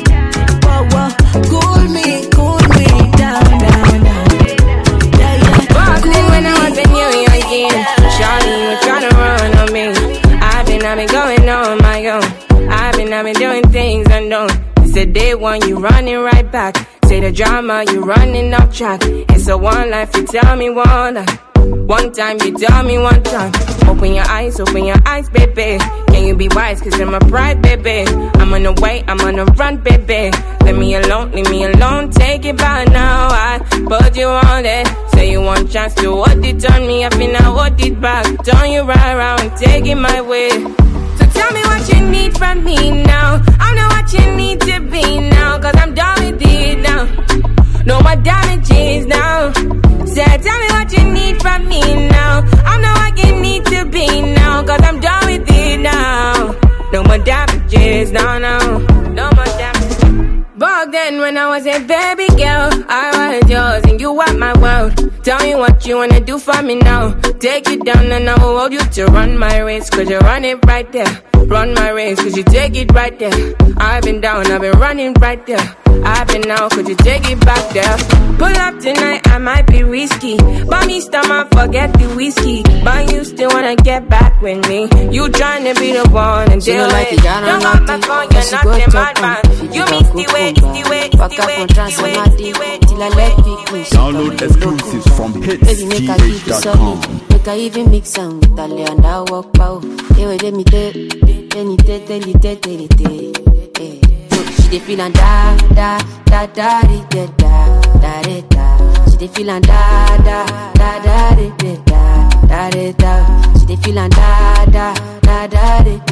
Whoa, whoa, cool me, cool me down, down, down. Yeah, yeah. Back then when I was in New York again, Charlie, you were trying to run on me. I've been, I've been going on my own. I've been, I've been doing things unknown. Said day one, you running right back. Say the drama, you running off track. It's a one life, you tell me one life. One time, you tell me one time. Open your eyes, open your eyes, baby. Can you be wise, cause I'm a pride, baby. I'm on the way, I'm on the run, baby. Leave me alone, leave me alone, take it by now. I put you on it. Say you want chance to hold it on me. I feel I hold it back. Turn you right around, take it my way. So tell me what you need from me now. I know what you need to be now, cause I'm done with it now. No more damages now. Say, tell me what you need from me now. I know what you need to be now, cause I'm done with it now. No more damages, no, no. No more damages. Back then when I was a baby girl, I was yours and you were my world. Tell me what you wanna do for me now. Take it down and I will hold you to run my race, cause you run it right there. Run my race, cause you take it right there. I've been down, I've been running right there. I've been out, could you take it back there? Pull up tonight, I might be risky. Buy me stomach, forget the whiskey. But you still wanna get back with me. You tryna be the one and deal like it. Don't got my phone, you're not the madman. You miss the way, it's the way, it's the way, it's the way, it's the way, till I let me. Download exclusives from hits g h dot com. Make I even mix some with a lay and I walk out. Hey, wait, let me tell, let me tell, tell it, tell it, tell it. She dey feelin' da da da da da da da da da. She dey feelin' da da da da da da da da. She dey feelin' da da da da da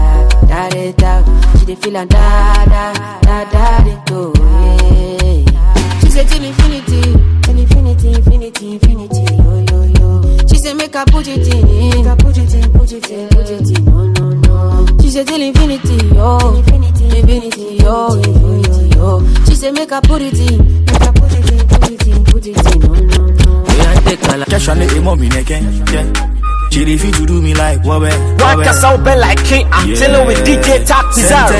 da da da. She dey feelin' da da da da da. She said till infinity, till infinity, infinity, infinity. Yo yo yo. She said make her put it in, make her put it in, put it in, put it in. No no no. She said till infinity, yo, infinity, infinity, yo, infinity, yo. She said make her put it in, make her put it in, put it in, put it in. No no no. Cash on the emo, me again, yeah. She refuse to do me like what? Rock us open like King. I'm yeah. Chilling with D J Talk Pizarro.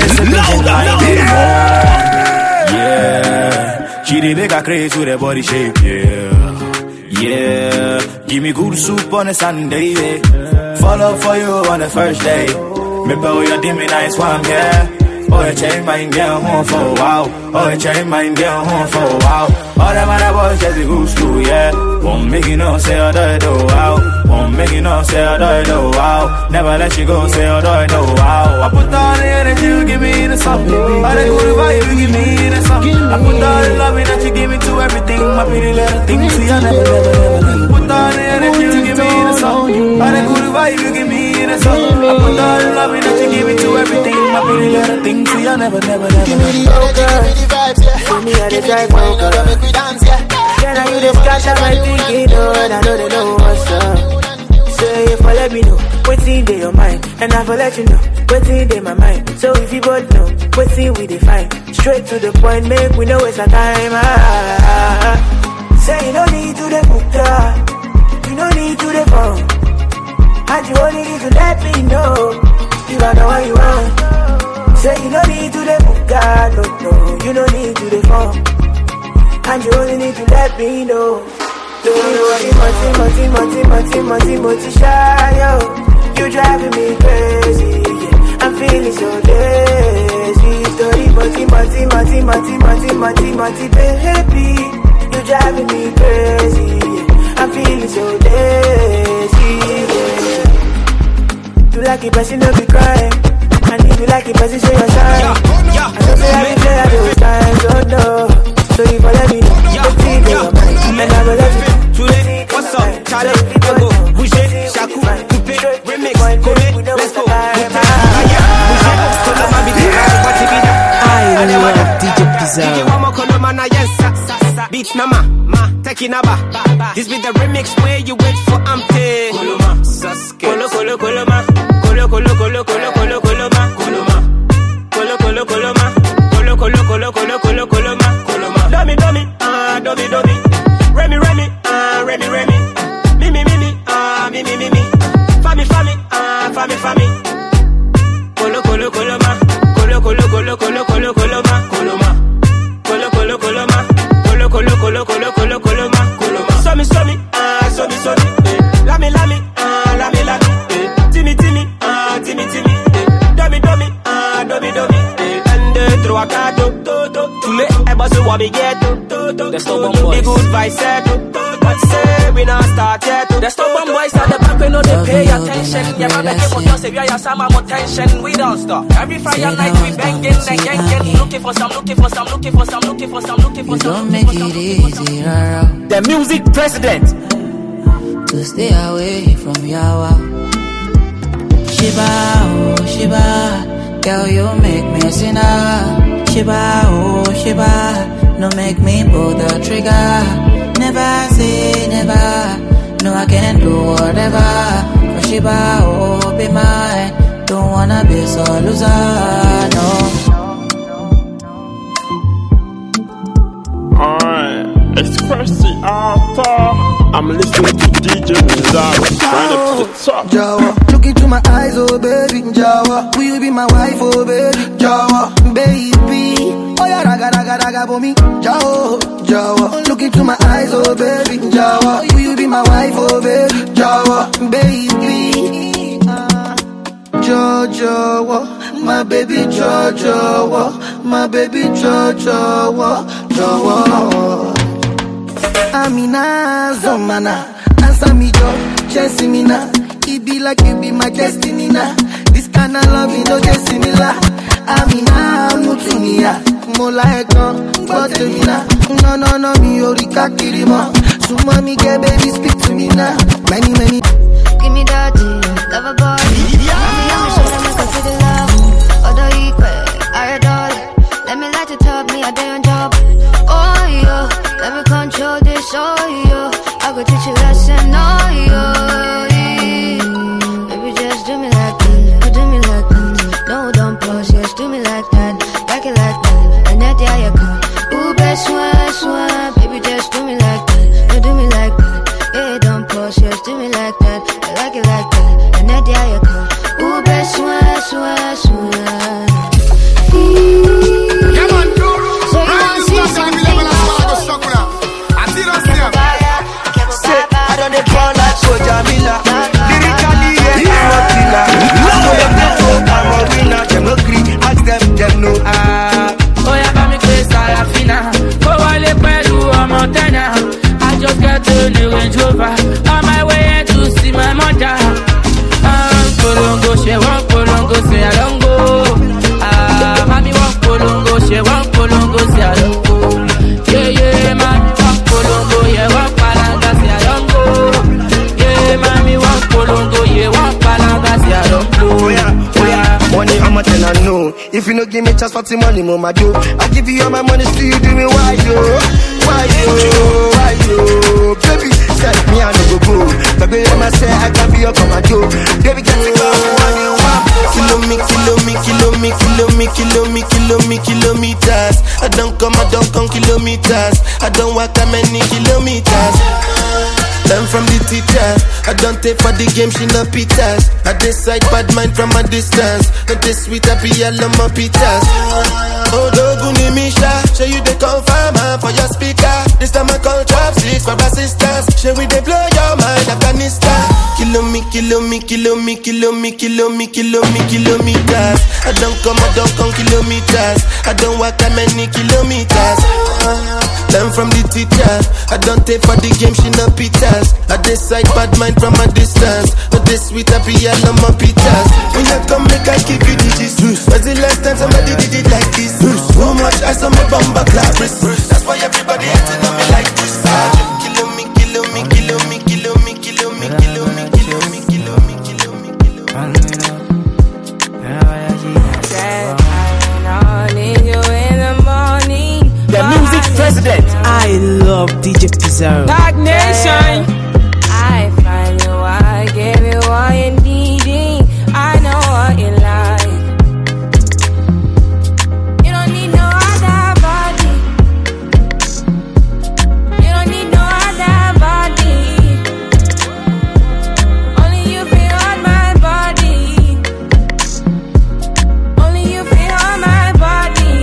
Yeah. She did make her crazy with her body shape, yeah. Yeah, give me good soup on a Sunday, yeah. Follow for you on the first day. Remember all your dimmy nice one, yeah. Oh, you change my girl home for a while. Oh, you change my girl home for a while. All them other boys just be good school, yeah. Won't make you no say I do it, oh, wow. Won't make you no say I do it, oh, wow. Never let you go, say I do it, oh, wow. I put all the energy you give me in the song. All the good vibe you give me in the song. I put all the loving that you give me to everything. My pretty little thing, see I never, never, never, never. Put all the energy you give me in the song. All the good vibe you give me in the song. I put all the loving that you give me to everything. My pretty little thing, see I never, never, never. Give me the energy, give me the vibes, yeah. Give me the wine, you know, make we dance, yeah. Then I you the scash of my thinking, oh, and I know they know what's up. Say if I let me know, what's in your mind, and I will let you know, what's in my mind. So if you both know, what's in we define, straight to the point, make we know it's a time. Ah, say you don't need to the book, you don't need to the phone, and you only need to let me know, you don't know what you want. Say you don't need to the book, no, no, you don't need to the phone. And you only need to let me know. Don't you worry, multi, multi, multi, multi, multi, multi, shy, yo. You driving me crazy, yeah. I'm feeling so lazy. Story, multi, multi, multi, multi, multi, multi, multi, baby. You driving me crazy, yeah. I'm feeling so lazy, yeah. You like it, but you know be crying. And if you like it, but you show your sign. I don't say I be play at those times, oh no. So if I let me know, what's in your mind, and I will let you know. Today, what's up? Charlie, Ego, Boucher, Shaku, Coupe, Remix, Come, let's go. I love D J Pizarro. Beat Nama, Ma, Tekinaba. This be the remix where you wait for Amte. Koloma, Sasuke. Kolo, Kolo, Koloma. Kolo, Kolo, Kolo, Kolo, Kolo, Koloma. Koloma. Kolo, Kolo, Koloma. Kolo, Kolo, Kolo, Kolo, Kolo, Koloma. Dummy, dummy, ah, dummy, dummy. Remy, Remy, ah, Remy, Remy. Mimi, Mimi, ah, Mimi, Mimi. Fami, Fami, ah, Fami, Fami. Kolo, Kolo, Koloma. Kolo, Kolo, Kolo, Kolo, Kolo, Koloma. Koloma. Kolo, Kolo, Koloma. Kolo, Kolo, Kolo, Kolo, Kolo, Koloma. Koloma. Somi, Somi, ah, Somi, Somi. Lami, Lami, ah, Lami, Lami. Timmy, Timmy, ah, Timmy, Timmy. Dummy, dummy, ah, dummy, dummy. And the throw a card, do, do, do. Tule, eba so what we get to. The stubborn boys. The good vibe set to. But say we not start yet to. The stubborn boys at the back we know they pay attention. Yeah, man, make it just if you have some more tension. We don't stop. Every Friday night we banging, then yanking. Looking for some, looking for some, looking for some, looking for some, looking for some. Don't make it easier. The music president. To stay away from Yawa. Shiba, oh Shiba, girl you make me a sinner. Shiba, oh Shiba, no make me pull the trigger. Never say never, no I can do whatever. For Shiba, oh be mine, don't wanna be so loser, no. Alright, it's Chrissy Arthur. I'm listening to D J Pizarro, right up to the top. Jawa, look into my eyes, oh baby. Jawa, will you be my wife, oh baby? Jawa, baby. Oh yeah, raga raga raga for me. Jawa, Jawa, look into my eyes, oh baby. Jawa, will you be my wife, oh baby? Jawa, baby. Jojo, my baby Jojo, my baby Jojo, Jojo. Amina, Zomana, answer me, Joe, chasing me now. It be like you be my destiny now. This kind of love, you know, just similar. Amina, Mutunia, Mola Ekon, but to me now. No, no, no, me, Orika Kirima. So, mommy, get baby, speak to me now. Many, many. Give me that, love a body. Mommy, I'm sure that make us feel the love. Other equal, I adore it. Let me light it up, me, a day on job. Oh, yo. Let me control this, oh yo. I could teach you a lesson, oh yo. Baby, just do me like that, oh, do me like that. No, don't pause, just do me like that. Like it like that, and that yeah, you come. Ooh, best one, one. Baby, just do me like that, oh, do me like that. Yeah, don't pause, just do me like that. I like it like that, and that yeah, you come. Ooh, best one, one, one. Come on, so you want to see something? Say Range Rover. On my way to see my mother. Um, Kolongo, she want Kolongo, say I don't go. Ah, mommy want Kolongo, she want Kolongo, say I don't go. Yeah, yeah, mommy want Kolongo, yeah, want Palanga, say I don't go. Yeah, mommy want Kolongo, yeah, want Palanga, say I don't go. Oh yeah, oh yeah, money I'm a tell I know. If you no give me chance for the money, mama do. I give you all my money, still you do me why yo, why yo, why yo, baby. Set me I no go go. Baby, I say I can be your commando. Baby, get me go. Kilo me, kilo me, kilo me, kilo me, kilo me, kilo me, kilometers. I don't come, I don't come kilometers. I don't walk that many kilometers. Learn from the teacher. I don't take for the game, she no pitas. I decide bad mind from a distance. But this sweet happy yellow my pitas. Oh, Doguni Misha, show you the confirm for your speaker. This time I call trap six for assistance. Show we they blow your mind, Afghanistan. Kilo me, kilo me, kilo me, kilo me, kilo me, kilo me, kilometers. I don't come, I don't come kilometers. I don't walk that many kilometers. Learn from the teacher. I don't take for the game, she no pitas. I decide bad mind from a distance. But this sweet happy yellow my pitas. When you come make I give you digits. When's the last time somebody did it like this? So much ice on my bumper clap wrist. That's why everybody acting on me like this. Kilo me, kilo me, kilo me, kilo me, kilo me, kilo me, kilo me, kilo me, kilo me, kilo me. Said I need you in the morning. The music president. I love D J Pizarro. Dark Nation. I find you, I give you all you needing. I know what you like. You don't need no other body. You don't need no other body. Only you feel on my body. Only you feel on my body.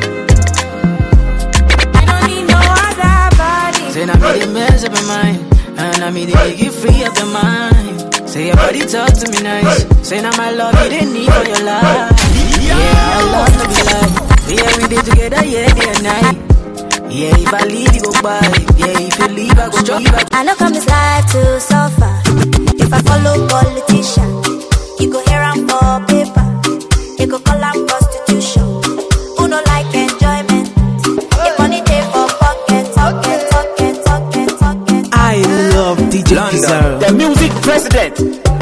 You don't need no other body. Say now me the mess up my mind, and I me the make you free up your mind. Say your body talk to me nice. Say now my love you didn't need for your life. Yeah, I love to be like. Yeah, we did together, yeah, day and night. Yeah, if I leave you go by. Yeah, if you leave I go leave. I know come this life to suffer. If I follow politician, you go hear am for paper. You go call am prostitution. Who no like enjoyment? If money dey for pocket, pocket, pocket, pocket, pocket. I love D J Pizarro. The music president.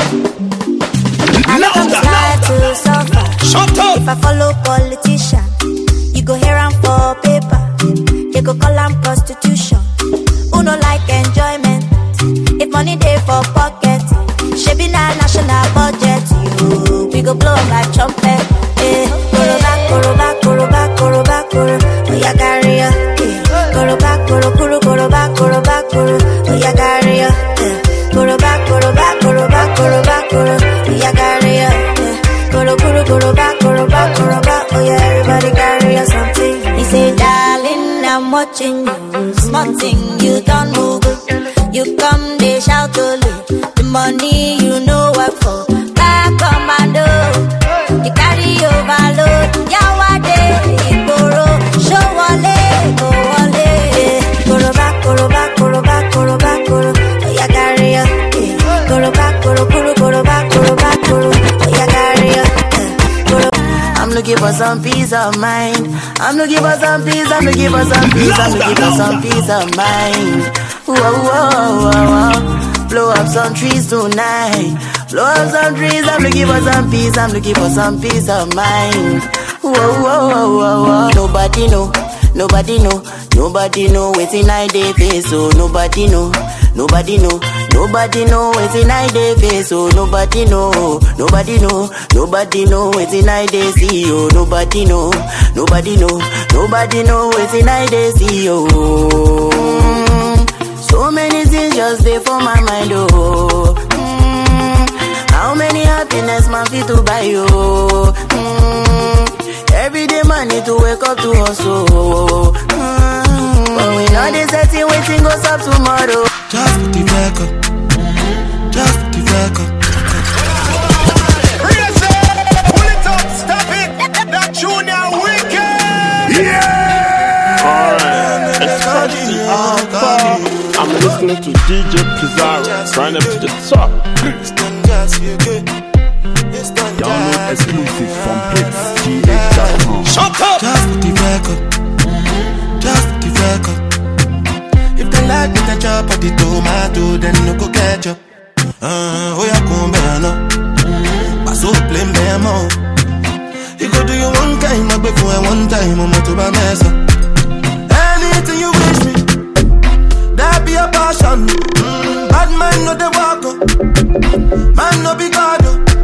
I know come this life to suffer. Shut up. If I follow politician, you go hear am for paper. You go call am prostitution. Who no like enjoyment? If money dey for pocket, shebi na national budget. You, we go blow up like trumpet. Eh, koroba, koroba, koroba, koroba, koro. Oh yeah, carry ya. Eh, koroba, koro, koro, koroba, koroba, koro. Oh yeah, carry ya. Eh, koroba, koroba, koroba, koroba, koro. Oh yeah, carry ya. Eh, koro, koro, koroba, koroba, koroba. Oh yeah, everybody carry ya something. He say, darling, I'm watching you. Small thing, you don't move. You come, they shout only. The money you know what for. Back commando. You carry overload. Yawade, Igboro. Show wale, go wale. Koroba, koroba, koroba, koroba, koro. Oh yeah, carry ya. Koroba, koro, koro, koroba, koroba, koro. Oh yeah, carry ya. I'm looking for some peace of mind. I'm looking for some peace. I'm looking for some peace. I'm looking for some peace of mind. Whoa, whoa, whoa, whoa. Blow up some trees tonight. Blow up some trees. I'm looking for some peace. I'm looking for some peace of mind. Whoa, whoa, whoa, whoa, whoa. Nobody know. Nobody know. Nobody know waiting I dey face. So nobody know. Nobody know. Nobody know waiting I dey face. So nobody know. Nobody know. Nobody know waiting I dey see. Oh, nobody know. Nobody know. Nobody know waiting I dey see. Oh. So many things just there for my mind, oh. Mm, how many happiness man fit to buy, oh. Mm, every day man need to wake up to hustle. Mm, but we know this setting waiting goes up tomorrow. Just put the back up. Just put the back up. Crazy! Pull it up, stop it! That junior wicked! Yeah! Alright, it's Percy. I'm listening to D J Pizarro, trying up to the top. Download exclusives from hits G H dot com. Shut up! Just put the record. Just put the record. If they like me, they chop at the tomato, then no go ketchup. Uh, oh yeah, come back now. Pass up, blame them all. You go do you one time, I before one time, I'm to my mess up. Anything you wish me, that be a passion. Mm, bad man no they walk up, man no be God.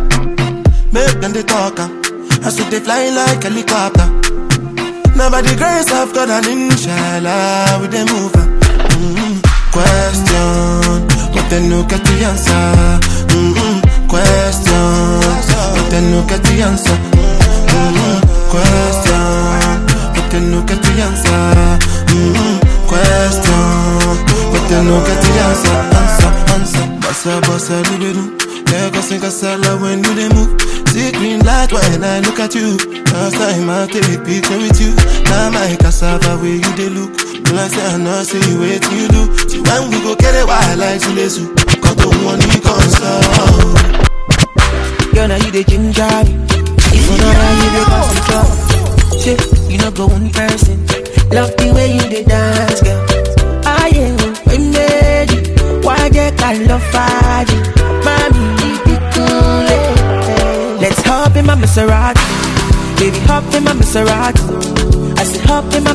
Make them they talk up, I see they fly like helicopter. Now by the grace of God and inshallah, we they move up. Mm-hmm. Question, but then look at the answer. Mm-hmm. Question, but then look at the answer. Mm-hmm. Question, but then look at the answer. Mm-hmm. Question, but then look at the answer. Answer, answer. Bossa, bossa, do-do-do. Let us sing a salad when you they move. See green light when I look at you. Last time I take a picture with you. Now my cassava where you they look. When I say I know, say you wait till you do. See when we go get it wild like Chilesu. Got the one you console. Girl, now you the ginger. If you know how you the concentrate. Shit, you know go one person. Love the way you the dance, girl. Ah yeah, we made it. Why they call love Friday? Mommy, be cool. Let's hop in my Maserati. Baby, hop in my Maserati. I said hop in my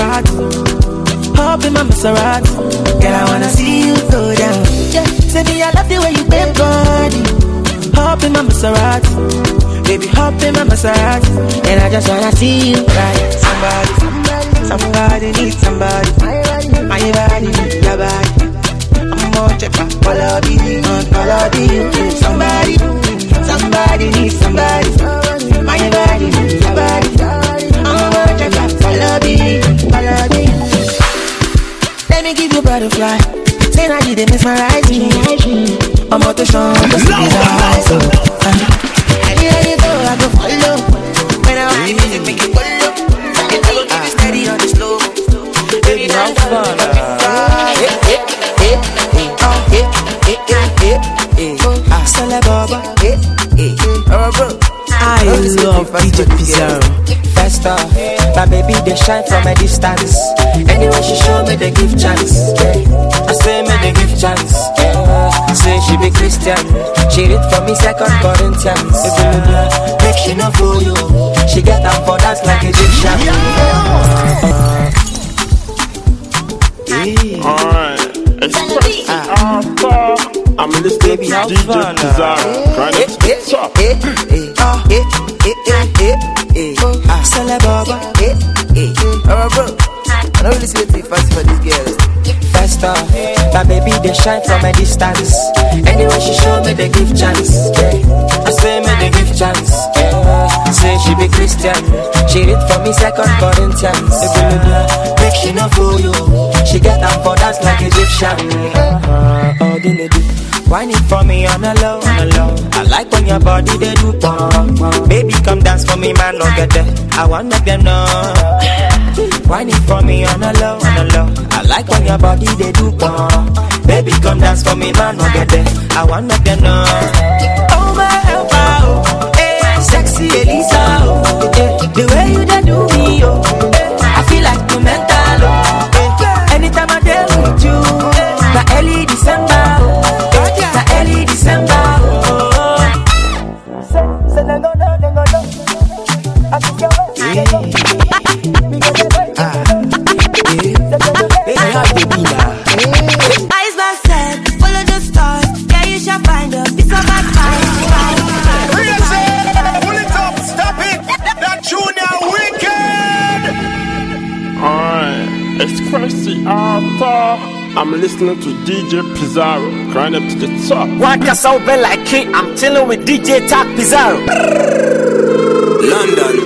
Maserati. Hop in my Maserati. Girl, I wanna see you go down. Yeah, say me I love the way you bend body. Hop in my Maserati. Baby, hop in my Maserati. And I just wanna see you right. Somebody, somebody, somebody needs somebody. My body needs your body. I'm more check out, follow me, follow me. Somebody, somebody needs somebody. My body needs your body. I'm more check out, follow me, follow me. Let me give you butterfly. Say now you did mesmerize me. I'm out to show you the eyes. Anywhere you go, I go follow. When I want the music, make it follow. I go give you steady on the slow. Baby, now fun. I love D J Pizarro. Faster, my baby they shine from a distance. Anyway she show me they give chance. I say me they give chance. Say she be Christian. She read for me Second Corinthians. Make she no fool you. She get down for dance like Egyptian. Alright, express after. I'm listening to D J Pizarro, trying to the top. I don't really see the fast for this girl. Faster, my baby they shine from a distance. Anyway she show me they give chance. I say me they give chance. Say she be Christian. She read for me Second Corinthians. Make she no fool you. She get down for dance like Egyptian. Oh, dilly do. Whine it for me on a low, on a low. I like when your body they do pump. Baby come dance for me, man, no get there. I want make them know. Whine it for me on a low, on a low. I like when your body they do pump. Baby come dance for me, man, no get there. I want make them know. Oh my helper, oh, hey, sexy Elisa, oh, hey, the way you they do me, oh, hey, I feel like you mental, oh, hey, anytime I deal with you, hey, my early December, oh. Early December, oh. Say, say, no, no, no, no, no. I think you're right. Eyes back set, follow the stars. Yeah, you shall find a piece of advice. Pull it up, stop it. That junior wicked. Alright, express the after. I'm listening to D J Pizarro, crying up to the top. Waka South Bell like King, I'm chilling with D J Talk Pizarro. London.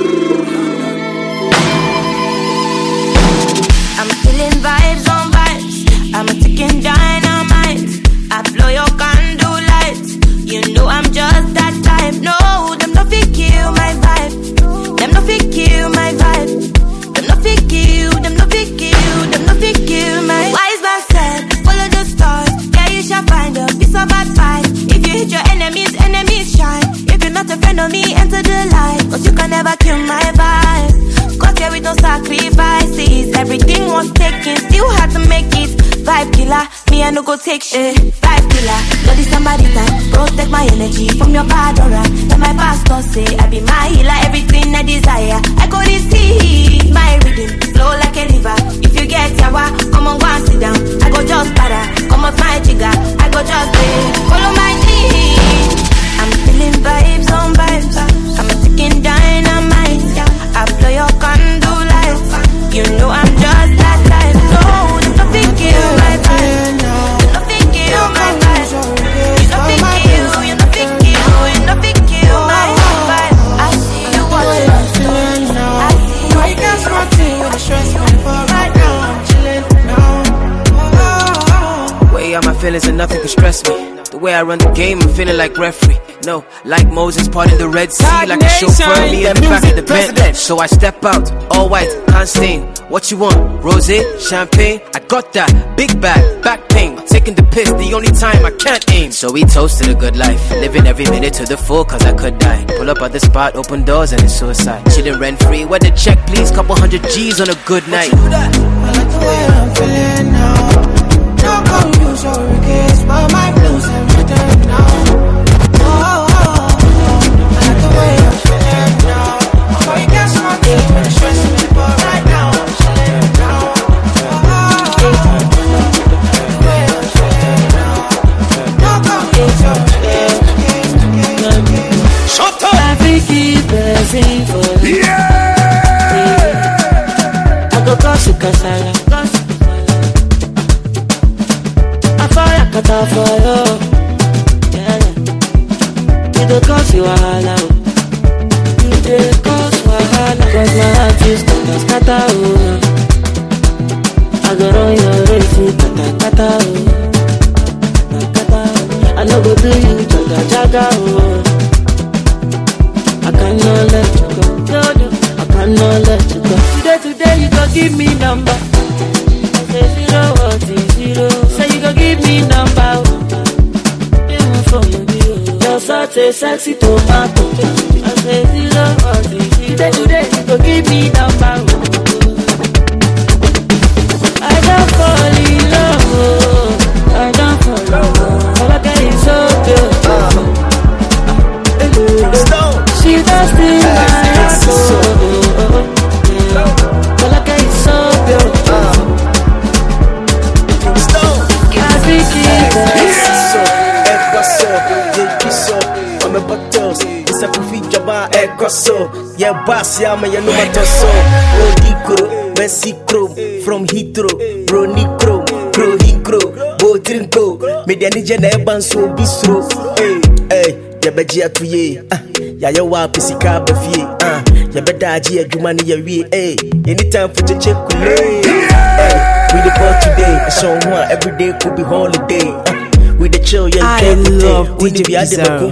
I'm feeling vibes on vibes. I'm a ticking dynamite. I blow your candle lights. You know I'm just that type. No, them no fit kill my vibe. Them no fit kill my vibe. Them no fit kill. Them no fit kill. Them no fit kill my wise man said, follow the star. know me enter the light, but you can never kill my vibe. Got here with no sacrifices. Everything was taken, still had to make it. Vibe killer, me I no go take shit. Vibe killer, bloody somebody time. Protect my energy from your bad aura. Let my pastor say I be my healer, everything I desire. I go receive my rhythm, flow like a river. If you get yawa, come on go and sit down. I go just para, come off my jigger. I go just play, follow my lead. I'm feeling vibes on vibes. I'm a ticking dynamite. I blow your candle light. You know I'm just that type. No, there's nothing kill my vibe. There's nothing kill my vibe. There's nothing kill. You're nothing kill. You're nothing kill my vibe. I see you watching. I see you. I got something with a stress for right now. I'm chilling now. Way out my feelings and nothing can stress me. The way I run the game, I'm feeling like referee. No, like Moses parting the Red Sea, like a chauffeur, me in the back of the Bentley. So I step out, all white, can't stain. What you want? Rosé, champagne? I got that. Big bag, back pain. Taking the piss, the only time I can't aim. So we toasted a good life, living every minute to the full, cause I could die. Pull up at the spot, open doors and it's suicide. Chilling rent free, where the check please, couple hundred G's on a good night. I like the way I'm feeling now. Don't confuse your regrets, but my blues and rhythm now. Oh, oh, oh, I like the way I'm feeling now. Oh, you got something with a stress me, but right now I'm chilling now. Oh, oh, oh, I like the way I'm feeling now. Don't confuse your regrets. Shut up! I think keep blessing for you. Yeah! I go cause you kasala. For you, yeah, you don't cause you wahala, you don't cause wahala. Cause my heart is kata kata oh. I go run your race, kata kata oh, kata. I no go do you jaga jaga oh. I cannot let you go, no no, I cannot let you go. Today today you go give me number. Say zero what is zero. Say you go give me number. Even from you, you're such a sexy tomato. I say zero what is zero. Today today you go give me number. I don't fall in love. I don't fall in love. All I get is so beautiful. She does things my heart. All I get is so beautiful. Yeah, boss, yeah, man, you know my so. Rodicro, Messi Chrome, from Heathrow, Bronicro, Pro Hincro, Botrinco, Medianijan Eban so bistro. Hey, hey, ya begia to ye, ah, ya ya wa pisika bafie, ah, ya bedaji a jumani ya we, hey, anytime for the check, hey, we the ball today, so one every day could be holiday, uh, with the chill, yeah, I love D J Pizarro.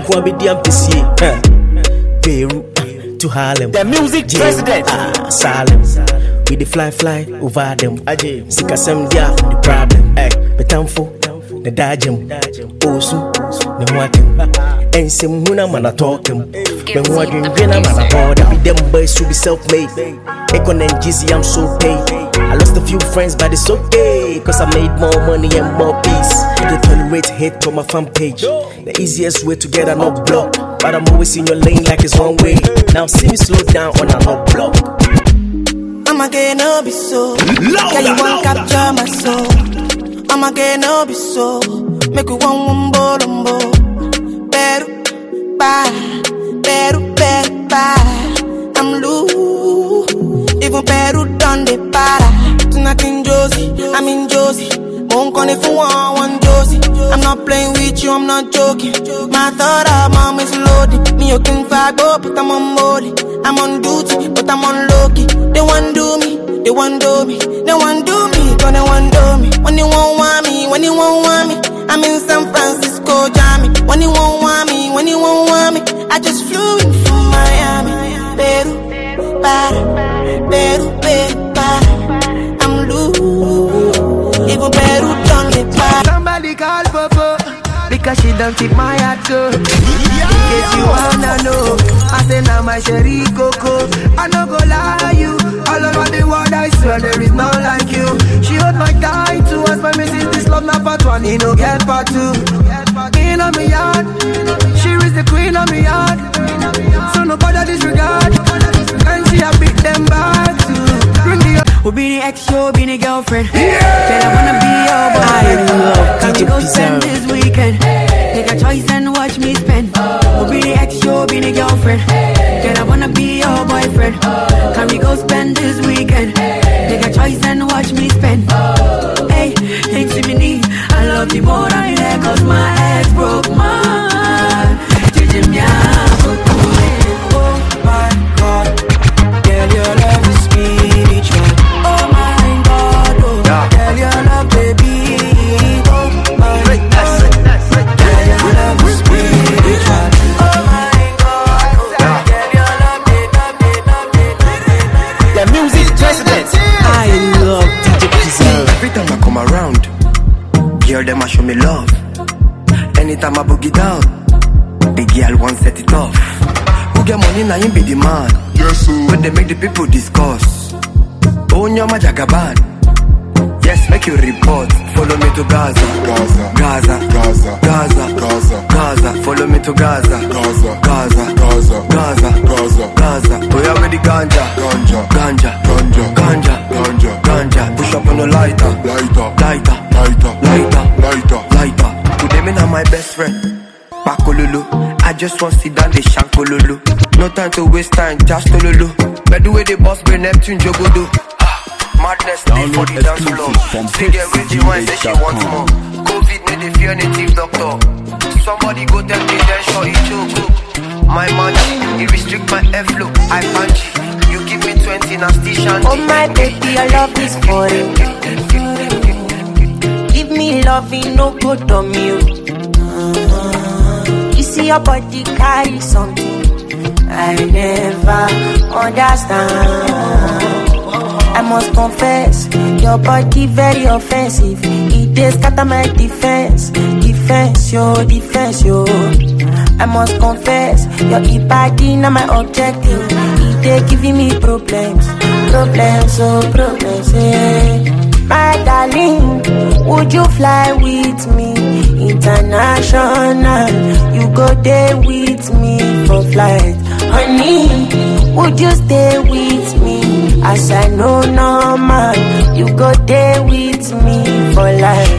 Peru to Harlem, the music J- president, ah, Salem, we the fly fly over them, Ajay, Sikasem dia, the problem, eh, betamfo, the dajem, Osu, the watem, and some huna man a talk him, when what you been a man a border, be them boys should be self-made, Econ and Gizzy, I'm so paid, I lost a few friends, but it's okay, cause I made more money and more peace, they tolerate hate on my fan page, the easiest way to get an up block, but I'm always in your lane like it's one way, now see me slow down on an up block. I'ma get no be so. Can you want capture my soul? I'ma get no be so. Make you one wumbo lumbo. Peru, bye. Peru, Peru, bye. I'm loose. Even Peru done the para. Tonight in Josie, I'm in Josie. Won't call if you want one Josie. I'm not playing with you, I'm not joking. My thought of mom is loaded. Me you can fight, but I'm on molly. I'm on duty, but I'm on low-key. They want do me, they want do me. They want do me, gonna want do me. When you won't want me, when you won't want me. I'm in San Francisco, Jammy. When you won't want me, when you won't want me. I just flew in from Miami. Peru, para, Peru, Peru, para. I'm loose. Even Peru done the para. Somebody call Popo. because she don't keep my heart go. In case you wanna know, I say now my sherry coco. I no go lie you, all over the world I swear there is no like you. She hold my tight to us, my missus, this love not part one, he no get part two. In on me yard, she is the queen of me yard. So nobody disregard, and she a beat them back too. Bring the Who be the ex, you be the girlfriend. Yeah. Said I wanna be your boyfriend. I love Can we go spend this weekend? Take a choice and watch me spend. Who be the ex, you be the girlfriend. Said I wanna be your boyfriend. Can we go spend this weekend? Take a choice and watch me spend. Hey, things to me need. I love you more than you like, cause my ex broke my heart. Oh my God, girl, your love is spiritual. Oh my God, oh, yeah. Girl, your love, baby. Oh my God, girl, your love is spiritual. Oh my God, oh, yeah. Girl, your love, baby, baby, The music president. I love D J Pizarro. Every time I come around, girl, them a show me love. Anytime I boogie down, the girl won't set it off. Who get money now him be the man. Yes, sir. When they make the people discuss. Oh, nyama jagaban. Yes, make you report. Follow me to Gaza. Gaza. Gaza. Gaza. Gaza. Gaza. Gaza. Follow me to Gaza. Gaza. Gaza. Gaza. Gaza. Gaza. Gaza. Oh yeah, with the ganja. Ganja. Ganja. Ganja. Ganja. Ganja. Ganja. Push up on the lighter. Lighter. Lighter. Lighter. Lighter. Lighter. Lighter. Today me now my best friend. Pakololo. I just want to sit down the shankololo. No time to waste time, just tololo. But the way the boss bring Neptune Jogodo. Madness day for the dance floor. See the way the wine say she wants more. COVID made the fear native doctor. Somebody go tell me then sure it choke. My money, it restrict my airflow. I punch it. You give me twenty nasty shanty. Oh my baby, your love is foreign. Give me loving, no good on you. You see your body carry something I never understand. I must confess, your body very offensive. It is scatter my defense, defense, yo, defense, yo. I must confess, your body not my objective. It is giving me problems, problems, oh problems, yeah. My darling, would you fly with me international? You go there with me for flight. Honey, would you stay with me? As I know normal, you go there with me for life.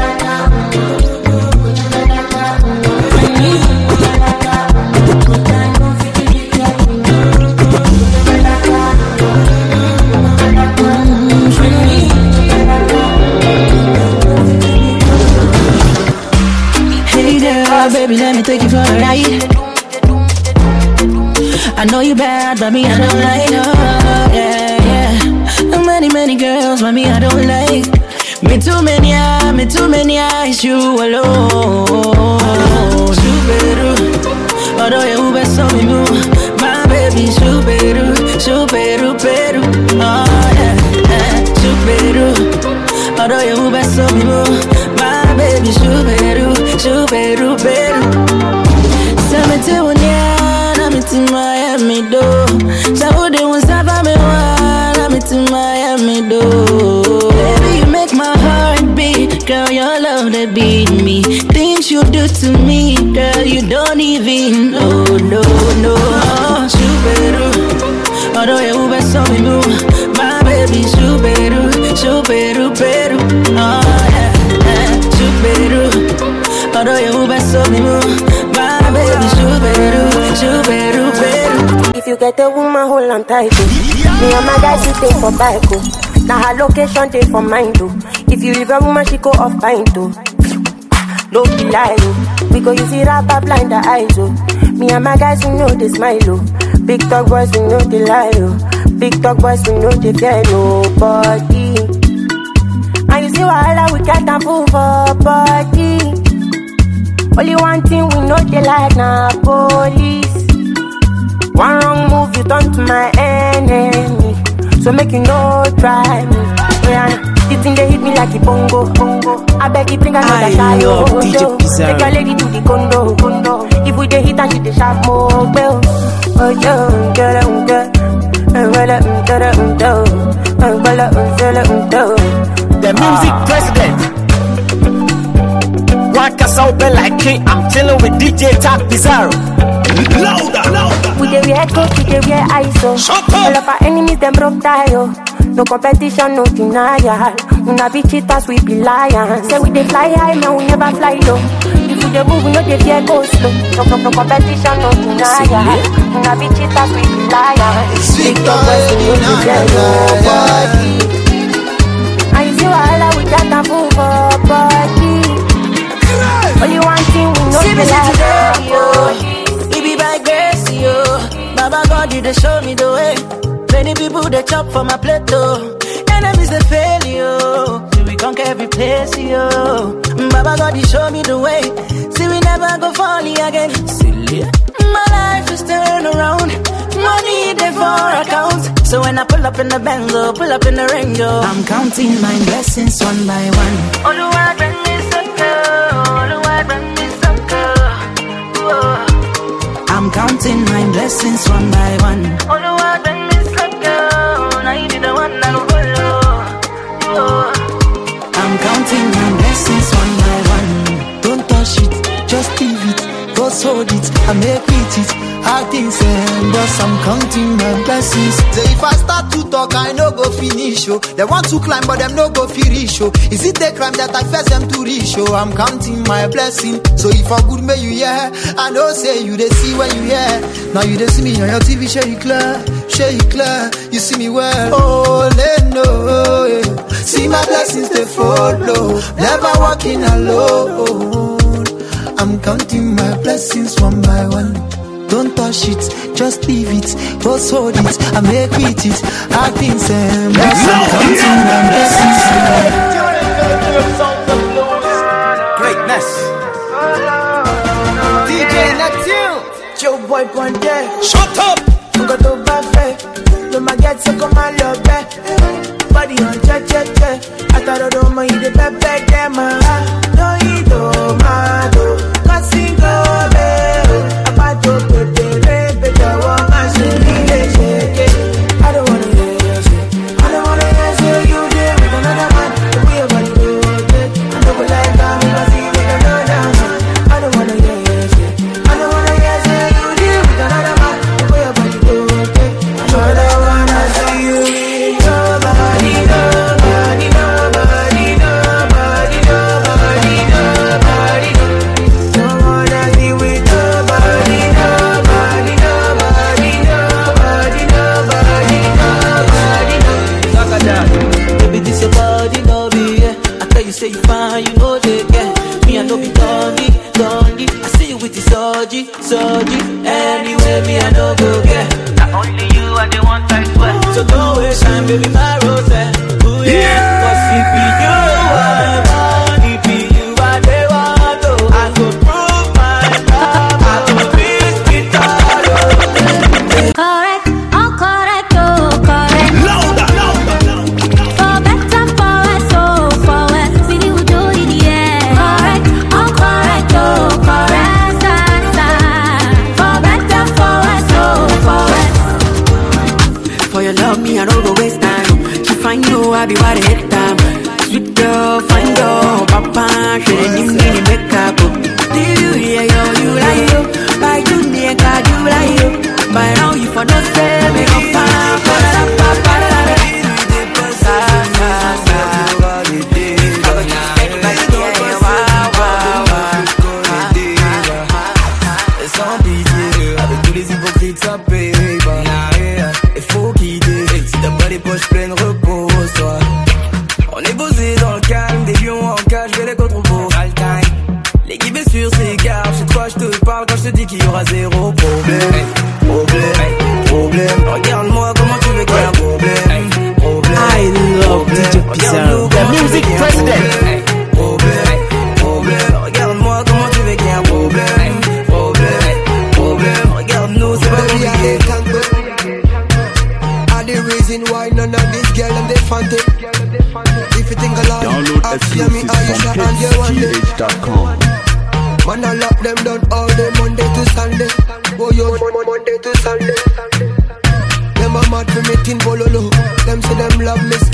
Baby, let me take you for a ride. I know you bad, but me I don't like. Oh, yeah, yeah. Many, many girls, but me I don't like. Me too many, ah, me too many eyes, you alone. Superu, although you best so me move. My baby, superu, superu, peru. Oh yeah, yeah. Superu, although you best so me move. My baby, superu, superu, peru. Seventy one years, I'm in Miami do. Saudi was never me one, I'm in Miami do. Baby, you make my heart beat, girl. Your love that beat me. Things you do to me, girl, you don't even know, no, no. Superu, although you best so me move. My baby, superu, superu, peru. Oh yeah, yeah. Superu, although you best so me move. My baby, superu, superu, peru. If you get a woman, hold on tight, oh. Me and my guys, you take for bike, oh. Now her location, take for mine, too. If you leave a woman, she go off pine, too. No be lie, oh. We go use it rapper blind the eyes, oh. Me and my guys, we know they smile, oh. Big dog boys, we know they lie, oh. Big dog boys, we know they fear nobody. And you see why we can't move for body. Only one thing we know they like now, police. One wrong move, you turn to my enemy. So make you no try me. Yeah, the thing they hit me like a bongo, bongo. I beg you bring another shot. Pizarro. Take a lady to the condo, condo. If we dey hit and she dey sharp more, bell. Oh yeah, get it, get it, get it, get it, get it, the music president. One cast open like king. I'm chilling with D J Tap Pizarro. Louder, louder. We dey wear coat, we dey wear I S O. All of our enemies them broke tie, oh. No competition, no denial. Una be cheaters, we be lions. Say we dey fly high, man, we never fly low. If we dey move, we no dey fear go slow. No, no, no competition, no denial. Una be cheaters, we be lions. Big dog, we no dey fear nobody. And you see wahala, we got a move for body. Only one thing we know is like yo. It be by grace, yo. Baba God, you dey show me the way. Many people they chop for my plate, oh. Enemies they fail, yo. See we conquer every place, yo. Baba God, you show me the way. See we never go fall again. Silly. My life is turn around. Money they for account. So when I pull up in the Benzo, pull up in the Range, oh, I'm counting my blessings one by one. Oh, the world bring me so good. Oh, the world bring me so good. Whoa. I'm counting my blessings one by one. Oh, the world bring me so good. Now you be the one that will follow. Whoa. I'm counting my blessings one by one. Don't touch it, just leave it. Go hold it, I make with it. Hard things and thus I'm counting my blessings. So if I start to talk, I no go finish, oh. They want to climb, but them no go finish, oh. Is it a crime that I first them to reach, oh? I'm counting my blessing. So if I good may you hear, I know say you they see when you hear. Now you they see me on your T V, share it clear, share it clear. You see me well, oh, they know, yeah. See my blessings they follow, never walking alone. I'm counting my blessings one by one. Don't touch it, just leave it. Go hold it, I make with it. I think same, but I'm counting my blessings. Greatness. D J Natil, Joe boy Ponte. Shut up. I'm going to buffet. No my get so come and love back. Body on cha cha cha. I thought I don't mind the back them. No you don't mind. Cause you go there. About to put the red better one. I should be the shake. I don't wanna hear you say. I don't wanna hear you you there with another man. The way your body do it. I don't go like that. I see you with another man. I don't wanna hear you say. I don't wanna hear you there with another man. The way your body do it. I don't wanna see you with nobody, nobody, nobody, nobody, nobody, nobody. Don't wanna see with nobody, nobody, nobody, nobody, nobody, nobody. Baby, this your body, no be, yeah. I tell you, say you fine, you know they get. Me, I know be doggy, doggy. I see you with the soji, soji. Anyway, me, I know go get. Not only you, I the one I swear. So don't waste time, baby, my rose. Ooh, yeah. Cause if be you, I want. If be you, I they want to. I go prove my love. I go risk it all. Correct, oh correct, oh correct. Louder, louder, louder. For better, for worse, oh for worse. See you do it, yeah. Correct, oh correct, oh correct. For better, for worse, oh for worse. For your love, me, I don't go waste time. She find you, I be what it time. Sweet girl, find your papa. She didn't need any makeup. Did you hear yo, you like you? By you, nigga, you like you. By now, you for no say, me go find. Sans pitié, avec tous les hypocrites ça paye pas. Il faut quitter, si t'as pas les poches pleines repose-toi. On est posé dans le calme, des lions en cage, je vais les contre-beaux. L'équipe est sur ses gardes, c'est de quoi je te parle quand je te dis qu'il y aura zéro problème. Problème, problème, regarde-moi comment tu veux qu'il y ait un problème. Problème, I love D J Pizarro. The music president. Problème, problème, regarde-moi comment tu veux qu'il y ait un problème. Problème, problème, regarde-nous, c'est pas compliqué. Are the reason why none of these girls and they fancy. If you think a lot, Download I feel me, exclusives Aisha from and you want hits it. G H dot com.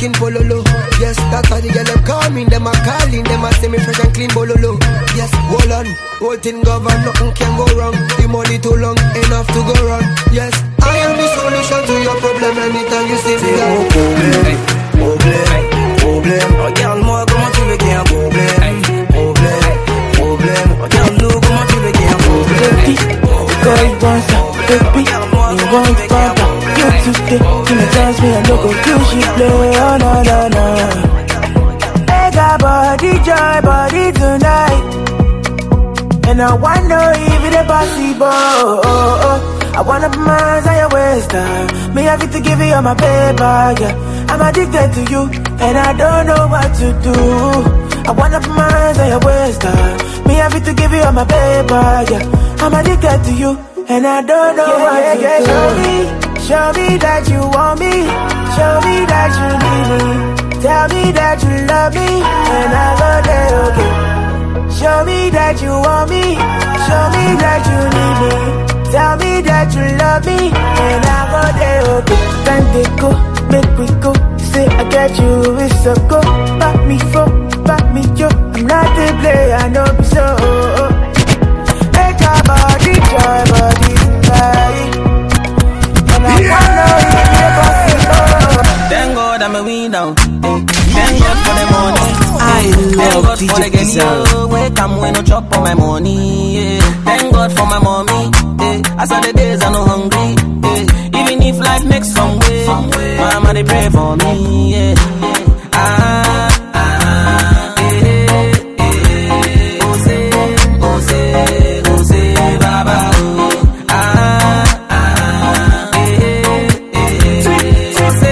looking pololo. Yes, that's how the girl them call me. Them a calling, them a say me fresh and clean bololo. Yes, hold on, whole thing govern, nothing can go wrong. The money too long, enough to go run. Yes, I am the solution to your problem. Anytime you see me, problème, problème, problème. Regarde-moi comment tu veux qu'il y ait un problème, problème, problème. Regarde-nous comment tu veux qu'il y ait un problème. Cause once I baby, you want further. You to stay, you may dance me and look at you, she play, oh no no no. I got body joy, body tonight. And I wonder if it's possible. Oh, oh, oh. I wanna put my hands on your waist, uh. Me have to give you all my paper, yeah. I'm addicted to you, and I don't know what to do. I wanna put my hands on your waist, uh. Me have to give you all my paper, yeah. I'm addicted to you, and I don't know yeah, what yeah, to yeah, do. Show me, show me that you want me. Show me that you need me. Tell me that you love me, and I go there, okay. Show me that you want me. Show me that you need me. Tell me that you love me, and I go there, okay. Time they go, make we go. Say I got you, it's a go. Back me for, back me yo. I'm not the player, I know me so. Make our body joy, body tonight. And I wanna if it's possible. Thank God I'm a winner. Thank God for the money. I love D J Pizarro. Wake up when no chop on my money. Yeah. Thank God for my mommy. Yeah. As of the days I'm not hungry. Yeah. Even if life makes some way, some way. Mama they pray for me. Yeah. Yeah. Ah, ah, eh, eh, eh. Ose, ose, ose, baba. Oh. Ah, ah, eh, eh, eh. Ose,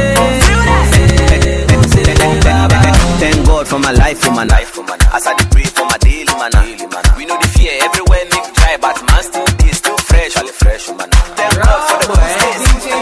ose, baba. Thank God for my life, for my life, for my life. As I pray for my daily manna. We know the fear everywhere make try, but man still is still fresh, all fresh, man. Thank God for the good days.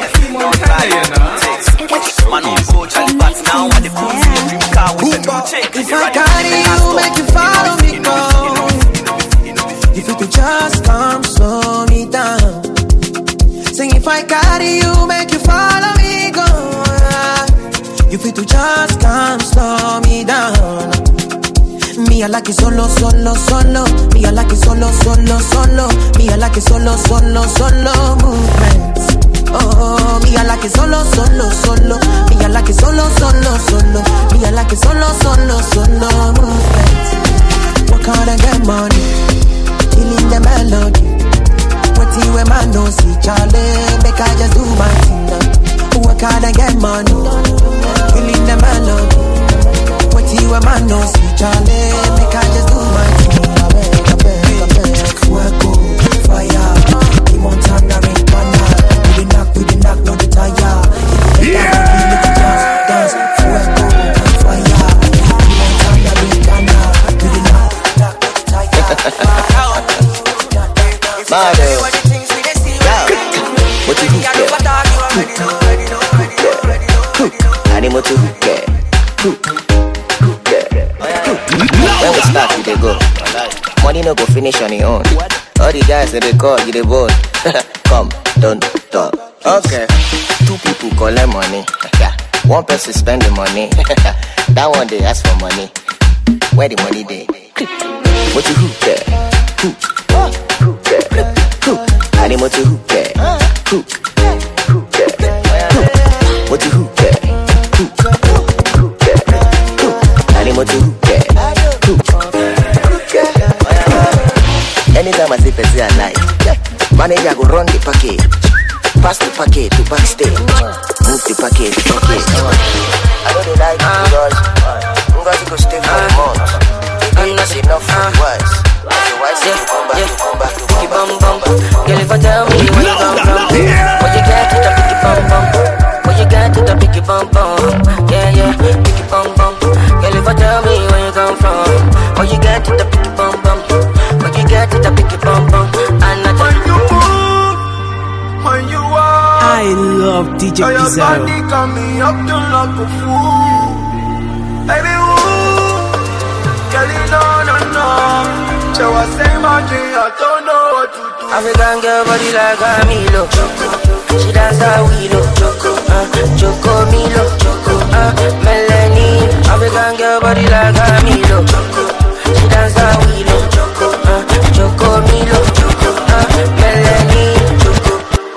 Man on go, Charlie, but now when the food in the dream car with the new check. If I carry you, make you follow me, go. If you could just come, slow me down. Sing if I carry you, make you follow me, go. You fit to just come, slow me down. Me I like it solo, solo, solo. Me I like it solo, solo, solo. Me I like it solo, solo, solo movements. Oh, me I like it solo, solo, solo. Me I like it solo, solo, solo. Me I like it solo, solo, solo movements. Work hard and get money, killing the melody. What you a man don't see, Charlie. Make I just do my thing now. Work hard and get money, killing the melody. What you a man don't see, Charlie. Make I just do my thing. I beg, I beg, I beg. Fuego, fire, the Montana rain banner. We the knock, we the knock, no the tire. Yeah. We make it dance, dance. Fuego, fire, the Montana rain banner. We the knock, knock, no the tire. Mad, yeah. What you hook there? Animal to hook there. When we start, we dey go. Money no go finish on your own. All the guys that they call, you dey bold. Come, don't talk. Okay. Two people collect money. One person spend the money. That one they ask for money. Where the money dey? What you hook there? Hook. Hook there. Hook. Animal to hook there. Hook. Hook there. Hook. What you hook there? Hook. Hook there. Hook. Animal to hook there. Anytime I see Pezzy at night, manager go run the package, pass the package to backstage, move the package to package. I know they like it because I'm going to go stay for a month. Maybe that's enough for the wise. The wise say to come back, to come back, to come back, to come back. Girl, if I tell me where you come from, where you get to the picky bum bum, where you get to the picky bum bum, yeah yeah, picky bum bum. Girl, if I tell me where you come from, where you get to the picky bum bum. Get it, I pick it bum bum. And I when you move, when you walk, I love D J Pizarro. Your body got me up to like a fool. Baby, ooh, girl, you know, no, no. So I say my thing, I don't know what to do. African girl body like a Milo. She dance how we look. Uh, Choco Milo. Uh, uh, Melanie, African girl body like a Milo. She dance a wheel, choco, uh, choco Milo, uh, Melanie, choco.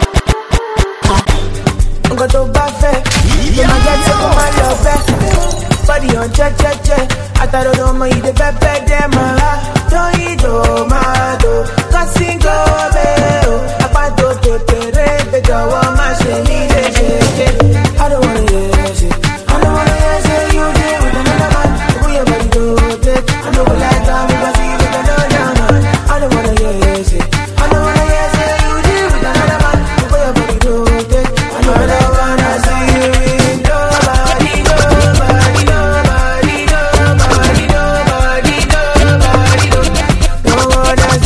I'm going to buffet. Yeah, I get to my love. Body on check, check, check. I thought I don't know you the pepe dem. Don't eat tomato. Casting go, baby. I want to go to the red. The girl want my shit. I don't wanna hear shit. I don't wanna hear shit. You did with another man. Who your body do it? I know what like that. We must see with another man. I don't wanna hear shit. I don't wanna hear shit. You did with another man. Who your body do it? I know what I wanna see you with nobody, nobody, nobody, nobody, nobody, nobody, nobody. No one else.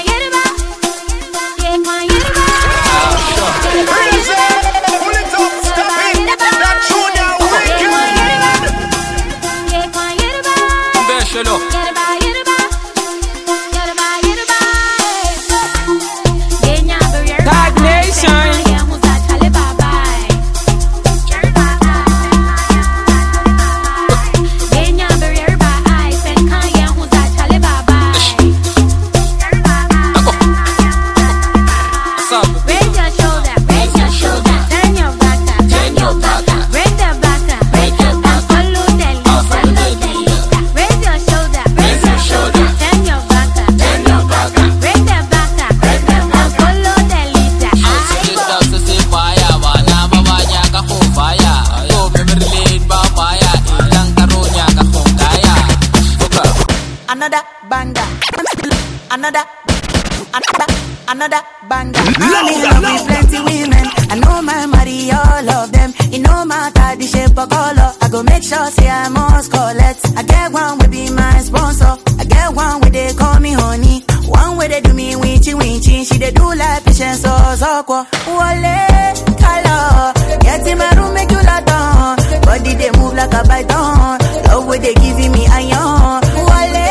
Another banger, another, another, another banger. I'm in love with plenty women. I know my marry all of them. It no matter the shape or color. I go make sure say I must collect. I get one will be my sponsor. I get one where they call me honey. One where they do me winchy winchy. She they do like patience or soko. Wale color, get in my room make you lot on. Body they move like a python. Love where they giving me iron. Wale.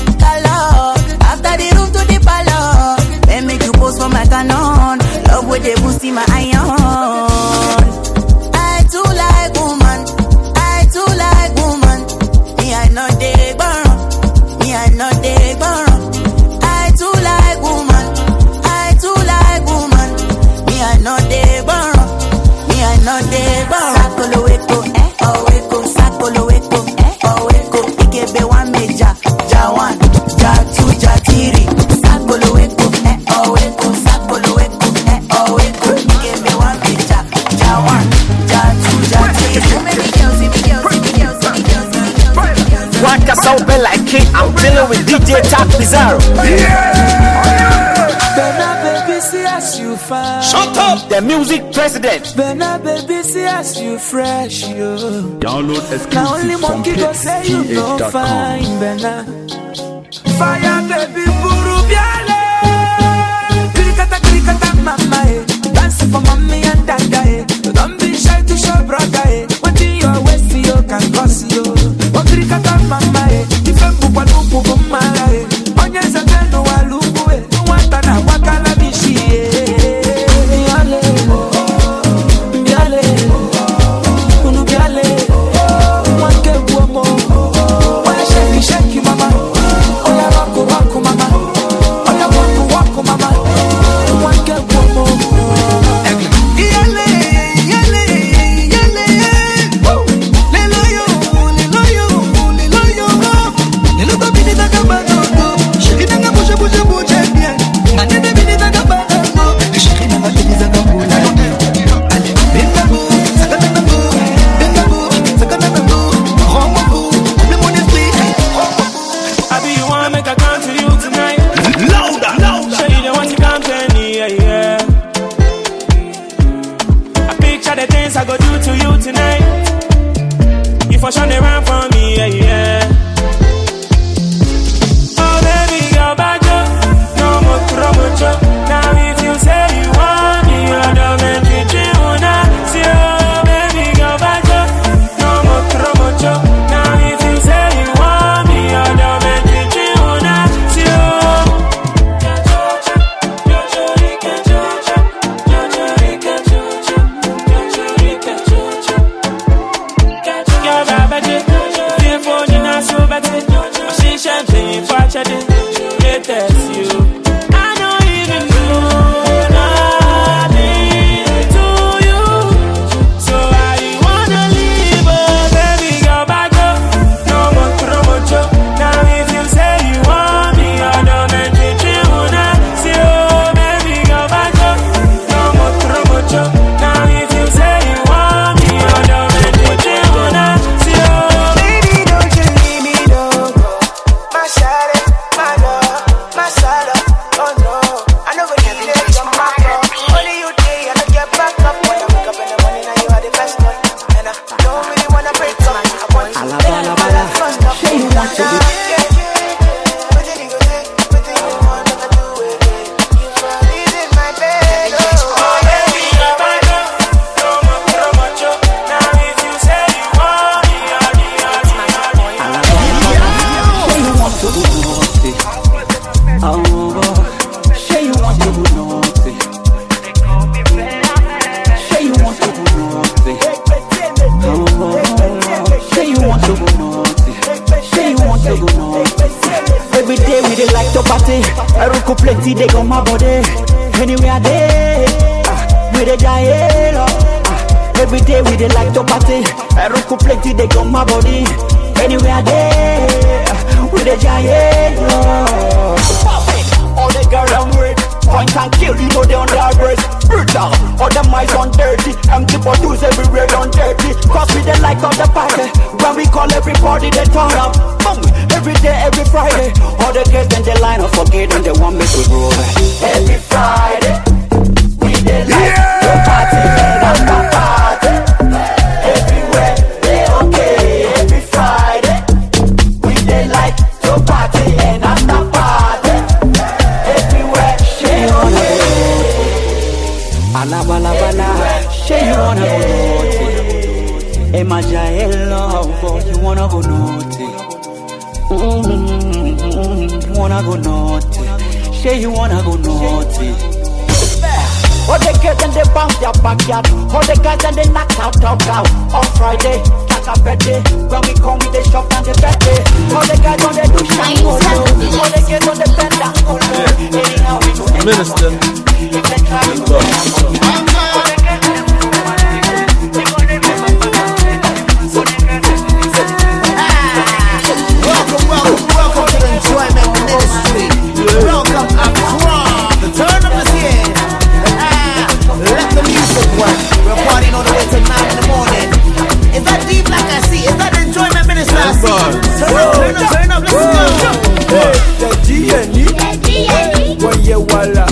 For my canon, love with the boost in my iron. I too like woman, I too like woman. Me I know they burn, me I know they burn. I too like woman, I too like woman. Me I know they burn, me I know they burn. Sakolo weko, eh, oh weko, sakolo weko, eh, oh weko. Ikebe one meja, ja one, ja two, ja three. Sakolo weko, eh, oh weko. Waka so bad like King, I'm dealing with D J Top Pizarro. Yeah! Bena baby, see as you fine. Shut up! The music president. Bena baby, see as you fresh, yo. Download now only exclusive from monkey go say you P X G H no dot com. fine, Bena. Fire baby, buru biale. Krikata krikata mama eh. Dance for mommy and dada eh. Don't be shy to show brother eh. What in your waist you can cause you. Oh krikata mama eh. Ifembu kwa lupu kumara eh. Onye zateno wa lupu eh. Nwata na wakala bishi eh. Biale, biale, unu biale. Wanke buomo. Oya shake shake mama. Oya rock rock mama. Roku plenty, they got my body. Anywhere they, uh, with a giant, uh, every day we they like to party. Roku plenty, they got my body. Anywhere they, uh, with a giant, uh. All the girls I'm with, point and kill, you know they on their breast. Brutal, all the mice on dirty. Empty bottles everywhere on dirty. Cause we they like on the party. When we call everybody, they turn up. Boom, every day, every Friday. All the girls in the line of forget and they want me to grow. Every Friday, we they like the party and after party. Everywhere, they okay. Every Friday, we they like the party and after party. Everywhere, they okay. Bala bala bala, say you wanna go naughty. Emajaelo, you wanna go naughty. Mm-hmm, you wanna go naughty. Say you wanna go naughty. All the girls and they bounce their backyard. All the guys and they knock out, out, out. On Friday, like a birthday. When we come with the shop and the birthday. All the guys on the do shine, all the girls on the bend down, all anyhow we do. Minister. Welcome, welcome, welcome to the Enjoyment Ministry. Welcome, Accra. The turn up is here. Ah, let the music work. We're partying all the way till nine in the morning. Is that deep like I see? Is that the Enjoyment Ministry I see? Turn up, turn up, turn up, let's go. Hey, the G N E. One year walla.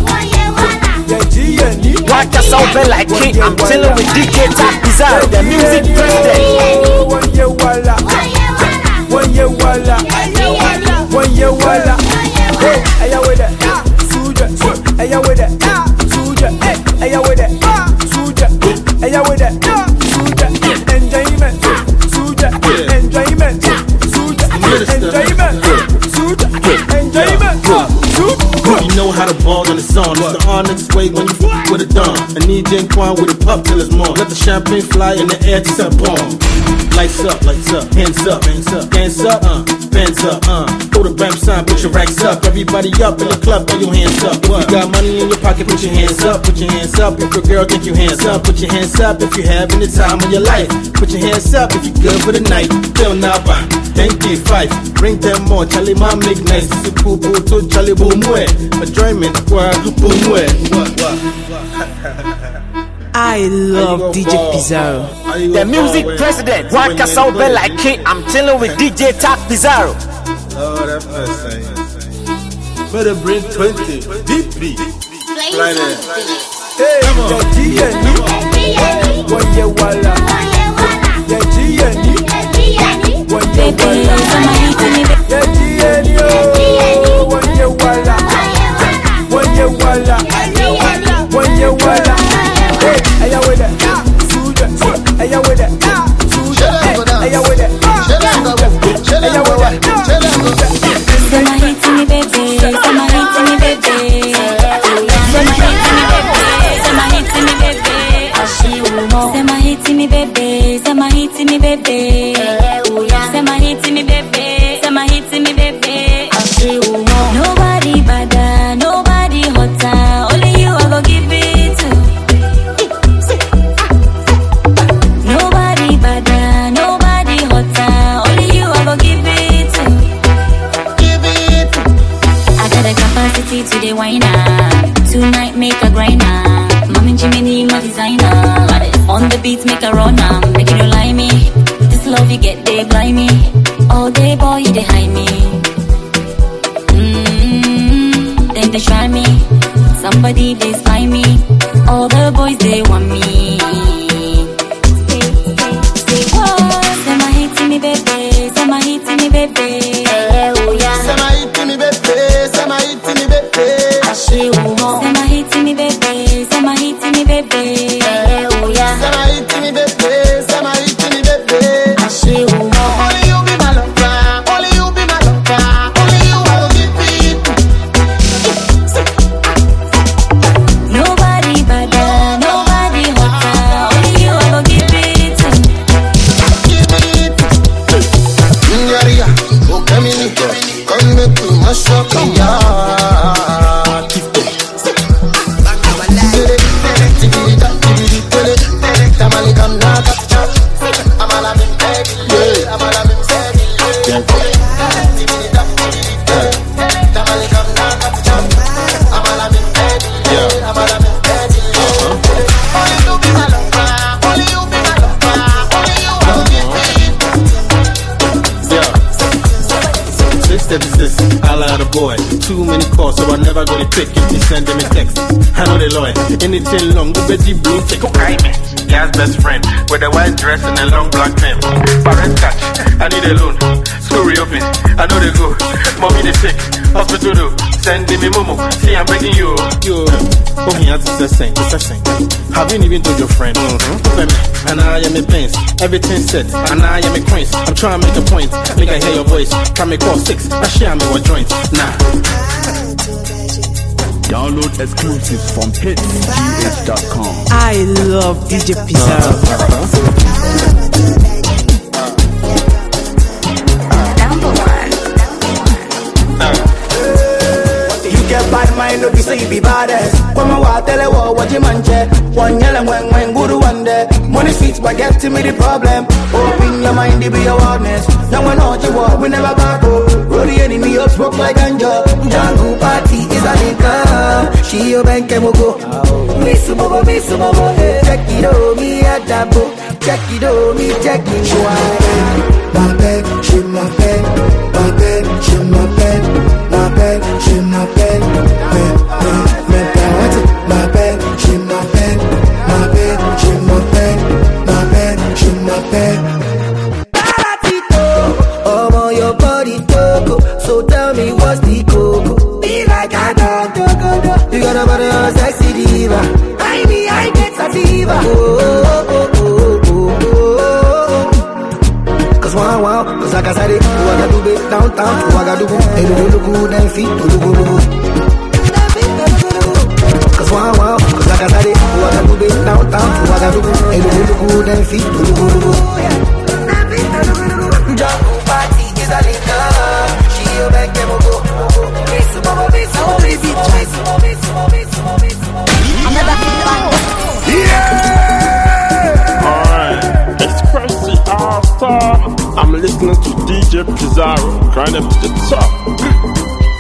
Watch us open like king. I'm chilling with D J Top Bizarre, the music president. One year walla. One year walla. One year walla. Hey, aya with it. Suja. Aya with it. Suja. Aya with it. Suja. Aya with it. Suja. Enjoyment. Suja. Enjoyment. Suja. Enjoyment. Suja. Enjoyment. You know how to ball on the song. It's the honest way when you f*** with a dumb. And E J Quan with a pup till it's more. Let the champagne fly in the air to set bomb. Lights up, lights up, hands up, hands up, hands up, uh, hands up, uh. Throw the bam sign, put your racks up. Everybody up in the club, throw your hands up. What? You got money in your pocket, put your hands up, put your hands up. If your girl think you hands up, put your hands up. If you're having the time of your life, put your hands up. If you're good for the night, feel now bang, thank you five. Bring them more, Charlie, my make nice. This is poo poo to Charlie boom way. Enjoyment, boom way. What, what? I love D J Pizarro, the music president. Watch us open like king. I'm chilling with D J Top Pizarro. Oh, that's nice. Better bring twenty. Deep beat. Fly there. Hey, the G N E. One year walla. The G N E. One year walla. The G N E. One year walla. One year walla. One year walla. Hey, aya with it. Suja. Aya with it. Suja. Aya with it. Aya with it. Sema hit me baby, sema hit me baby. Sema hit me baby, sema hit me baby. Sema hit me baby, sema hit me baby. Sema hit me baby, sema hit me baby. Nobody better, nobody hotter. Only you I go give it to. Nobody better, nobody hotter. Only you I go give it to. I got the capacity to the whiner. Tonight make a grinder. Mommy Jimmy, my designer. On the beats make a runner. Make you lie me. This love you get, they blind me. All day boy, you they hide me. Mmm, then they try me. Somebody they spy me. All the boys they want me. Say, say, say what? Sema hit me baby, sema hit me baby. Sema hit me baby, sema hit me baby. Sema hit me baby, sema hit me baby. Sema hit me baby, sema hit me baby. Only you be my lover, only you be my lover, only you I will give it. Nobody better, nobody hotter. Only you I will give it. Give it. Nyaria, oh come in, come make you mash up, yeah. I'm never gonna take it. You send them a text. I know the lawyer. Anything long, go bet you blue check. I me, Yas best friend with a white dress and a long black pin. Parent catch, I need a loan. School reopen, I know they go. Mommy they sick, hospital do. Send me momo. See I'm begging you. You, oh me it's the same, it's the same. Haven't even told your friend. Mm-hmm. And I am a pants, everything set. And I am a coins. I'm trying to make a point. Make I hear your voice. Can me call six. I share me what joint. Nah. Download exclusives from hits g h dot com. I love D J Pizarro. Number one. You get bad mind, no be say you be badass. Come on, what tell you what you manche. One yellow when when guru one day. Money sweets, but get to me the problem. Open your mind, it be your awareness. Now we know you walk, we never back up. Roll the enemy up, smoke like ganja. Jangu party is a nigga. She your bank and go. Miss Bobo, Miss Bobo. Check it out, me at that book. Check it out, me check it out. My bed, she my bed. My bed, she my bed. My bed, she my bed. Me, me, me, my bed, she my bed. My bed, she my bed. My bed, she my bed. Oh, your body coco. So tell me what's the coco? Be like a dog, dog, dog. You got a body on a sexy diva. I mean, I get sativa. Oh, oh, oh, oh, oh, oh. Cause wow, wow, cause like I said it, who I got do bit downtown, who I got do go, hey, do look good, then feet, do look good. Cause wow, wow, cause like I said it, who I got do bit downtown, who I got do go, hey, do look good, then feet, do look good. Jungle party is a liquor. She a back and go. Miss Bobo, Miss Bobo, Miss Bobo, Miss Bobo, Miss Bobo, Miss Bobo, Miss Bobo. Another thing. Yeah. Alright, Express the All-Star. I'm listening to D J Pizarro, grind up to the top.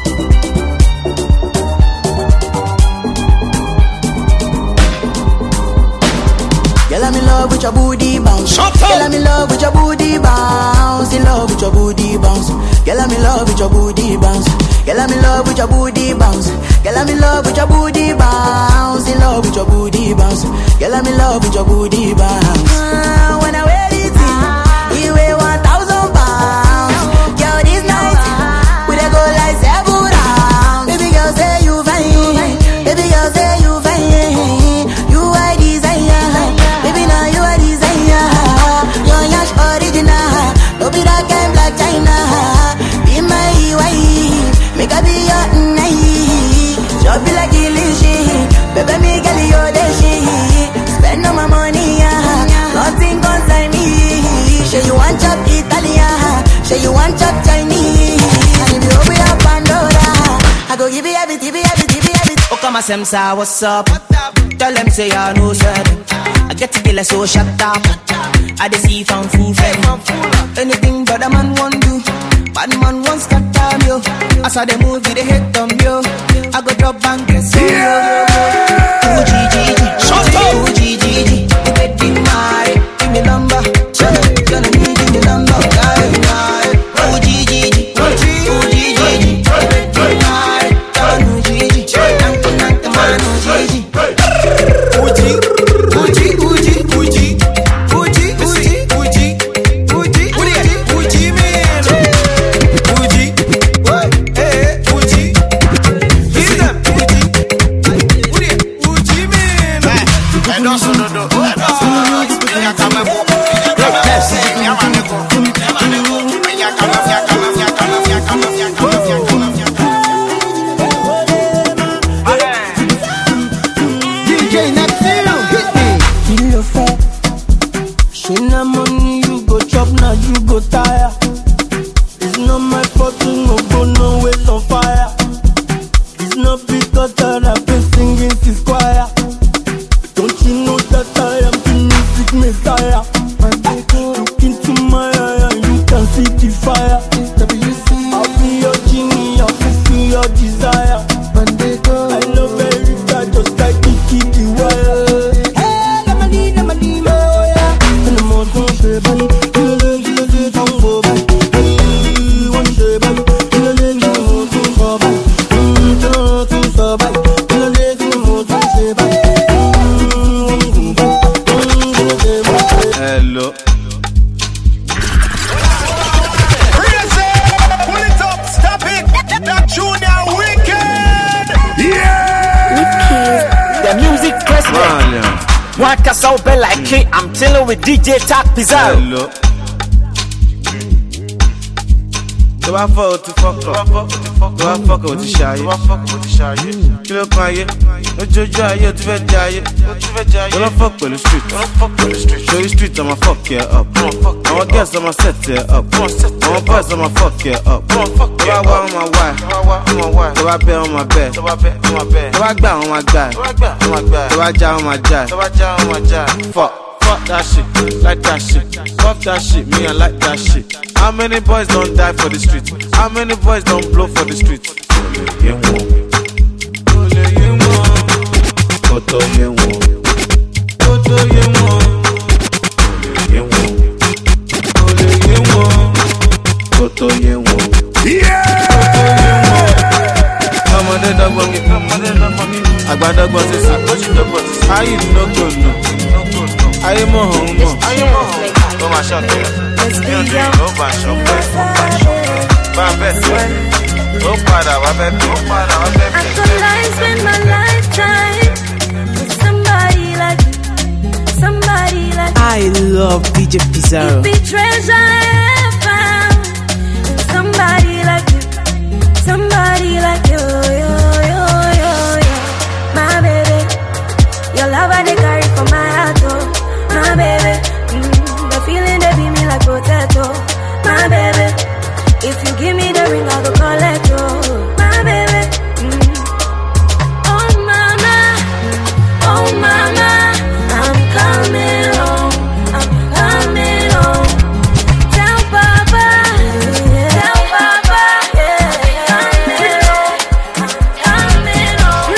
Girl, I'm in love with your booty bounce. Girl, I'm in love with your booty bounce. In love with your booty bounce. Girl, I'm in love with your booty bounce. Girl, I'm in love with your booty bounce. Girl, I'm in love with your booty bounce. In love with your booty bounce. Girl, I'm in love with your booty bounce. Uh, when I wear it, you weigh one thousand pounds. Girl, this night we dey go like seven rounds. Baby girl, say you fine. Baby girl, say you fine. You are desire. Baby, now you are desire. Your yash original. No be that kind black China. Be my wife. Make I be your night. Just be like illusion. Baby, me girl, you're the shit. Spend all my money, yeah. Nothing concern me. Say you want chop Italian. Say you want chop Chinese. And if you open up Pandora, I go give you everything, give you everything, give you everything. Oh, come on, Semsa, what's up? Tell them say I know certain. I get to kill a so shut up. I dey see from fool friend. Anything but a man want do. Bad man wants cut time yo. I saw the movie they hate them yo. I go drop and guess yo. Ooh G G G, ooh G G G. You getting married? Give me number. Gonna need give me number. Ooh G G G, ooh G G G. You getting married? Come on ooh G G. Nanko nanko man ooh G G. Ooh G, ooh G, ooh G, ooh G. One Castle Bell like King, I'm chilling with D J Tac Pizarro. Do I fuck to fuck up? Do I fuck with the shy? Do I fuck with the shy? Kill a quiet. No jojo aye to vet jaye. Do I fuck with the street? Do I fuck with the street? Show the street I'ma fuck you up. I'ma guess I'ma set you up. I'ma bust I'ma fuck you up. Do I walk on my wife? Do I bet on my bed? Do I gbà on my guy? Do I jam on my jive? Fuck. Fuck that shit, like that shit. Fuck that shit, me I like that shit. How many boys don't die for the streets? How many boys don't blow for the streets? How you no go no? I am a home. I am a home. Go my shop there. Go my shop there. My best friend. Go para, my best friend. I could like spend my lifetime with somebody like you, somebody like you. I love D J Pizarro. You'd be treasure I have found. Somebody like you, somebody like you, yo, yo, yo, yo. My baby, your love I they carry for my heart, oh. My baby, mm, the feeling they beat me like potato. My baby, if you give me the ring, I'll go collect, oh. My baby, mm. Oh mama, oh mama, I'm coming home, I'm coming home. Tell Papa, yeah. Tell Papa, yeah. Coming home, I'm coming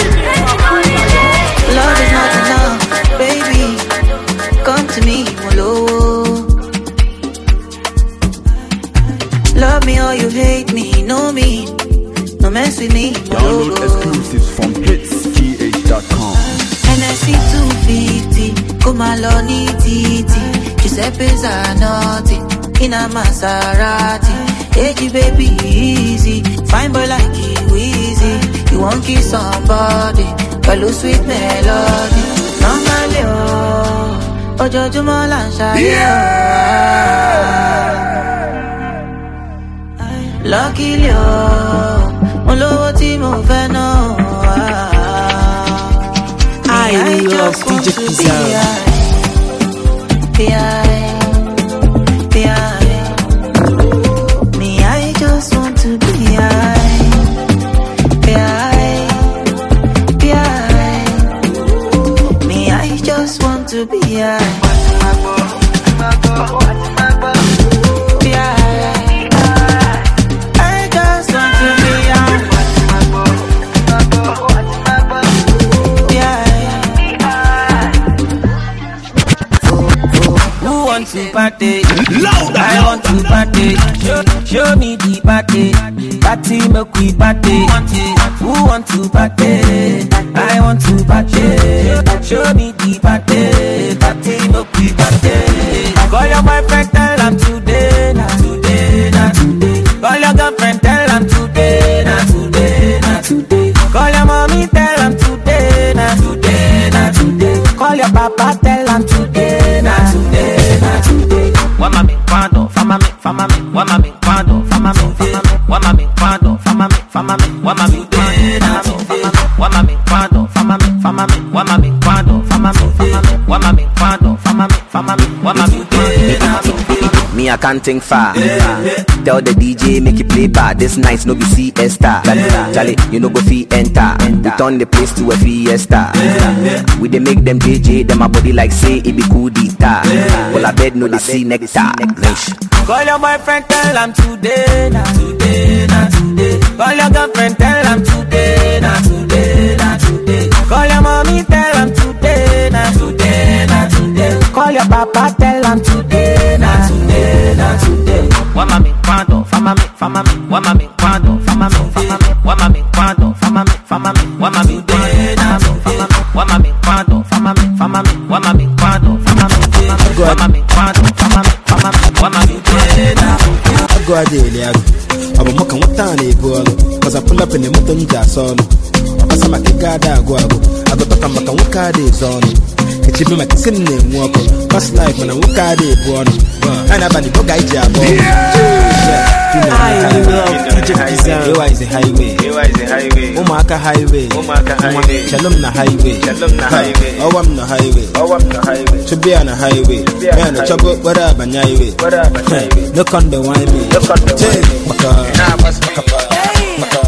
home. Love is not enough, baby. Come to me, Molo. Love me or you hate me, know me. No mess with me, Molo. Download exclusives from hits g h dot com. N S C two fifty, come along, Titi. Giuseppe Zanotti, in a Maserati. Hey, baby, easy. Fine boy like you, easy. You won't kiss somebody, follow sweet melody. Normally, oh. Ojoojúmọ́ là ń ṣayé o. Luckily o, mo lówó tí mo fẹ́ ná o. I love D J Pizarro. Me, I just want to be high. Me, I just want to be high. To party, louder. I want to party. Show, show me the party, party make we party. Who want to party? I want to party. Show me the party, party make we party. Call your boyfriend, tell him today, not today, not today. Call your girlfriend, tell him today, not today, not today. Call your mommy, tell him today, not today, not today. Call your papa, tell him today, not today. Wama mi kwando, fama mi, fama mi, wama mi kwando, fama mi, fama mi, wama mi kwando, fama mi, fama mi, wama mi kwando, wama mi kwando, fama mi, fama mi, wama mi kwando, fama mi, fama mi, wama mi kwando, fama mi, fama mi, wama mi kwando. Me, I can't think far. Tell the D J, make it play bad. This night, no be siesta. Charlie, you know go fee enter. We turn the place to a fiesta. We they make them J J, them a body like say it be cool dita. Well, I bed no they see nectar. Call your boyfriend, tell him today, not today, not today. Call your girlfriend, tell him today, not today, not today. Call your mommy, tell him today, not today, not today. Call your papa, tell him today, not today, not today. Wama mi kwando, fama mi, fama mi, wama mi kwando, fama mi, fama mi, wama mi kwando, fama mi, fama mi, wama mi kwando, fama mi, wama mi kwando, fama mi, fama mi, wama mi kwando, fama mi, wama mi kwando, fama mi, fama mi, wama mi kwando. Go adele ago, abo moka watane ego. Cause I pull up in the motor nja solo. Pasa makigada ago ago, ago toka maka wakade zone. It's a bit of a walk. Past life when I walk out there, and I'm a guy. I love D J Pizarro. Ewa is a highway. Ewa is a highway. Omaka highway. Omaka highway. Shalom na highway. Shalom na highway. Owam na highway. Owam na highway. To be on a highway. Man, a trouble, what up, and highway. What up, and highway. Look on the wine me. Look on the wine me. Nah, pass Makapa.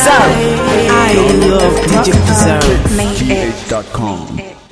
Pizarro. I love D J Pizarro. G H dot com.